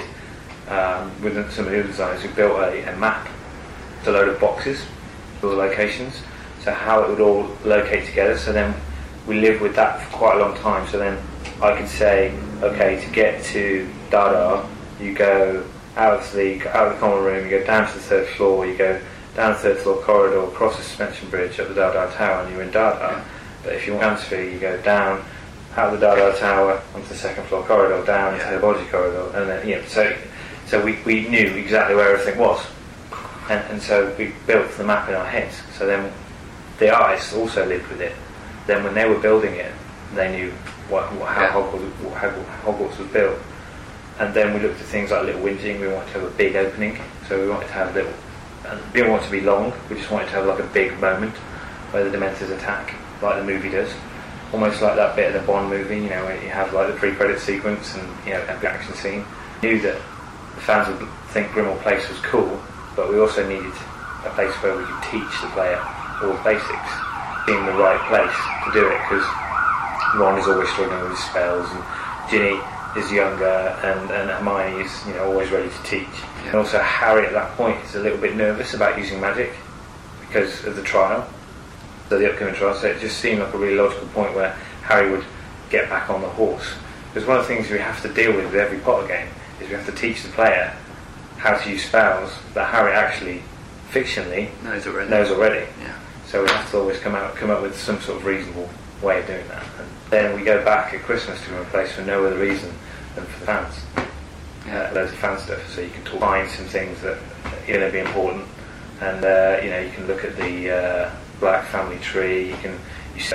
S17: with some of the other designers, we built a map, a load of boxes, all the locations, so how it would all locate together. So then we lived with that for quite a long time. So then I could say, okay, to get to Dada, you go out of the common room, you go down to the 3rd floor, you go down the 3rd floor corridor, across the suspension bridge, up the Dada Tower, and you're in Dada. But if you want Transfer, you go down out of the Dada Tower onto the 2nd floor corridor, down into the Bodgy corridor, and then so we knew exactly where everything was, and so we built the map in our heads. So then the artists also lived with it. Then when they were building it, they knew how Hogwarts was built. And then we looked at things like little whinging. We wanted to have a big opening, so we wanted to have little. And we didn't want it to be long. We just wanted to have like a big moment where the Dementors attack, like the movie does, almost like that bit of the Bond movie. You know, where you have like the pre-credit sequence and the action scene. Knew that the fans would think Grimmauld Place was cool, but we also needed a place where we could teach the player all the basics, being the right place to do it, because Ron is always struggling with his spells, and Ginny is younger, and Hermione is always ready to teach. Yeah. And also Harry at that point is a little bit nervous about using magic because of the trial, the upcoming trial. So it just seemed like a really logical point where Harry would get back on the horse. Because one of the things we have to deal with every Potter game is we have to teach the player how to use spells that Harry actually fictionally knows already. Yeah. So we have to always come up with some sort of reasonable way of doing that. And then we go back at Christmas to Grimmauld Place for no other reason than for the fans. Loads of fan stuff, so you can find some things that are going to be important, and you can look at the Black family tree. You see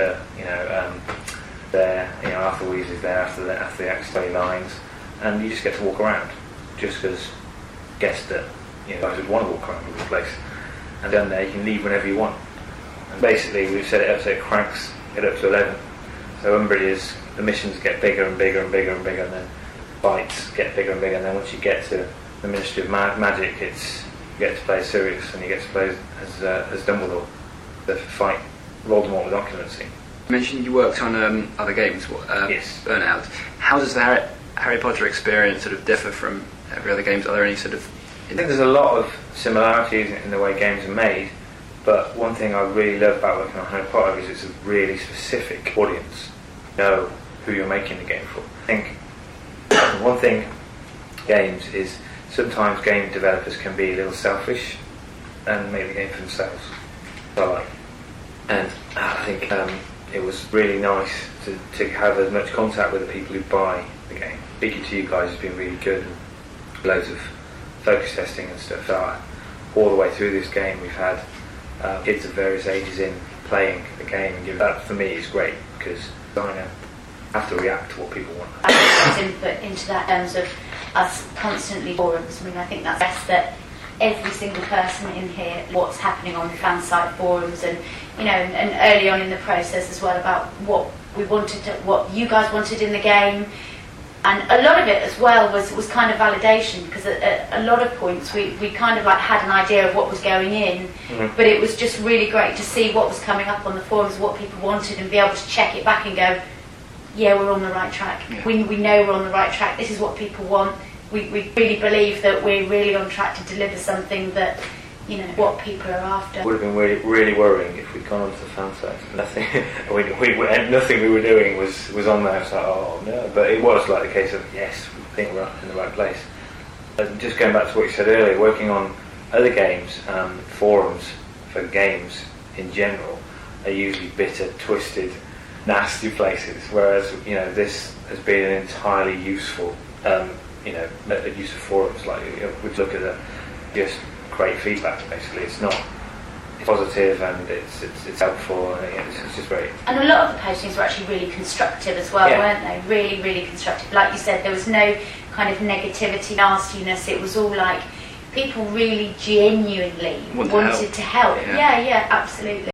S17: there, Arthur Weasley's there after the Axley lines, and you just get to walk around, just because guess that guys would want to walk around Grimmauld Place, and down there you can leave whenever you want. And basically we've set it up so it cranks it up to 11. So Umbridge's, the missions get bigger and bigger and bigger and bigger, and then fights get bigger and bigger, and then once you get to the Ministry of Magic, you get to play as Sirius, and you get to play as Dumbledore, to fight Voldemort with oculancy.
S16: You mentioned you worked on other games, yes. Burnout. How does the Harry Potter experience sort of differ from every other game? Are there any sort of...
S17: I think there's a lot of similarities in the way games are made, but one thing I really love about working on Harry Potter is it's a really specific audience. You know who you're making the game for. I think one thing games is sometimes game developers can be a little selfish and make the game for themselves. And I think it was really nice to have as much contact with the people who buy the game. Speaking to you guys has been really good, and loads of focus testing and stuff. All the way through this game we've had kids of various ages in playing the game, and that for me is great, because I have to react to what people want.
S15: Input into that terms of us constantly forums. I mean, I think that's best that every single person in here, what's happening on the fan site forums, and and early on in the process as well, about what we wanted, what you guys wanted in the game. And a lot of it as well was kind of validation, because at a lot of points we kind of like had an idea of what was going in, but it was just really great to see what was coming up on the forums, what people wanted, and be able to check it back and go, yeah, we're on the right track. Yeah. We know we're on the right track. This is what people want. We really believe that we're really on track to deliver something that, what people are after.
S17: It would have been really, really worrying if we'd gone onto the fan site. Nothing nothing we were doing was on there. It's like, oh no. But it was like the case of, yes, we think we're in the right place. And just going back to what you said earlier, working on other games, forums for games in general are usually bitter, twisted, nasty places, whereas this has been an entirely useful use of forums. Like we look at just great feedback. Basically, it's positive, and it's helpful, and it's just great.
S15: And a lot of the postings were actually really constructive as well, weren't they? Really, really constructive. Like you said, there was no kind of negativity, nastiness. It was all like, people really genuinely
S14: wanted
S15: wanted to help.
S14: Yeah.
S15: Yeah, absolutely.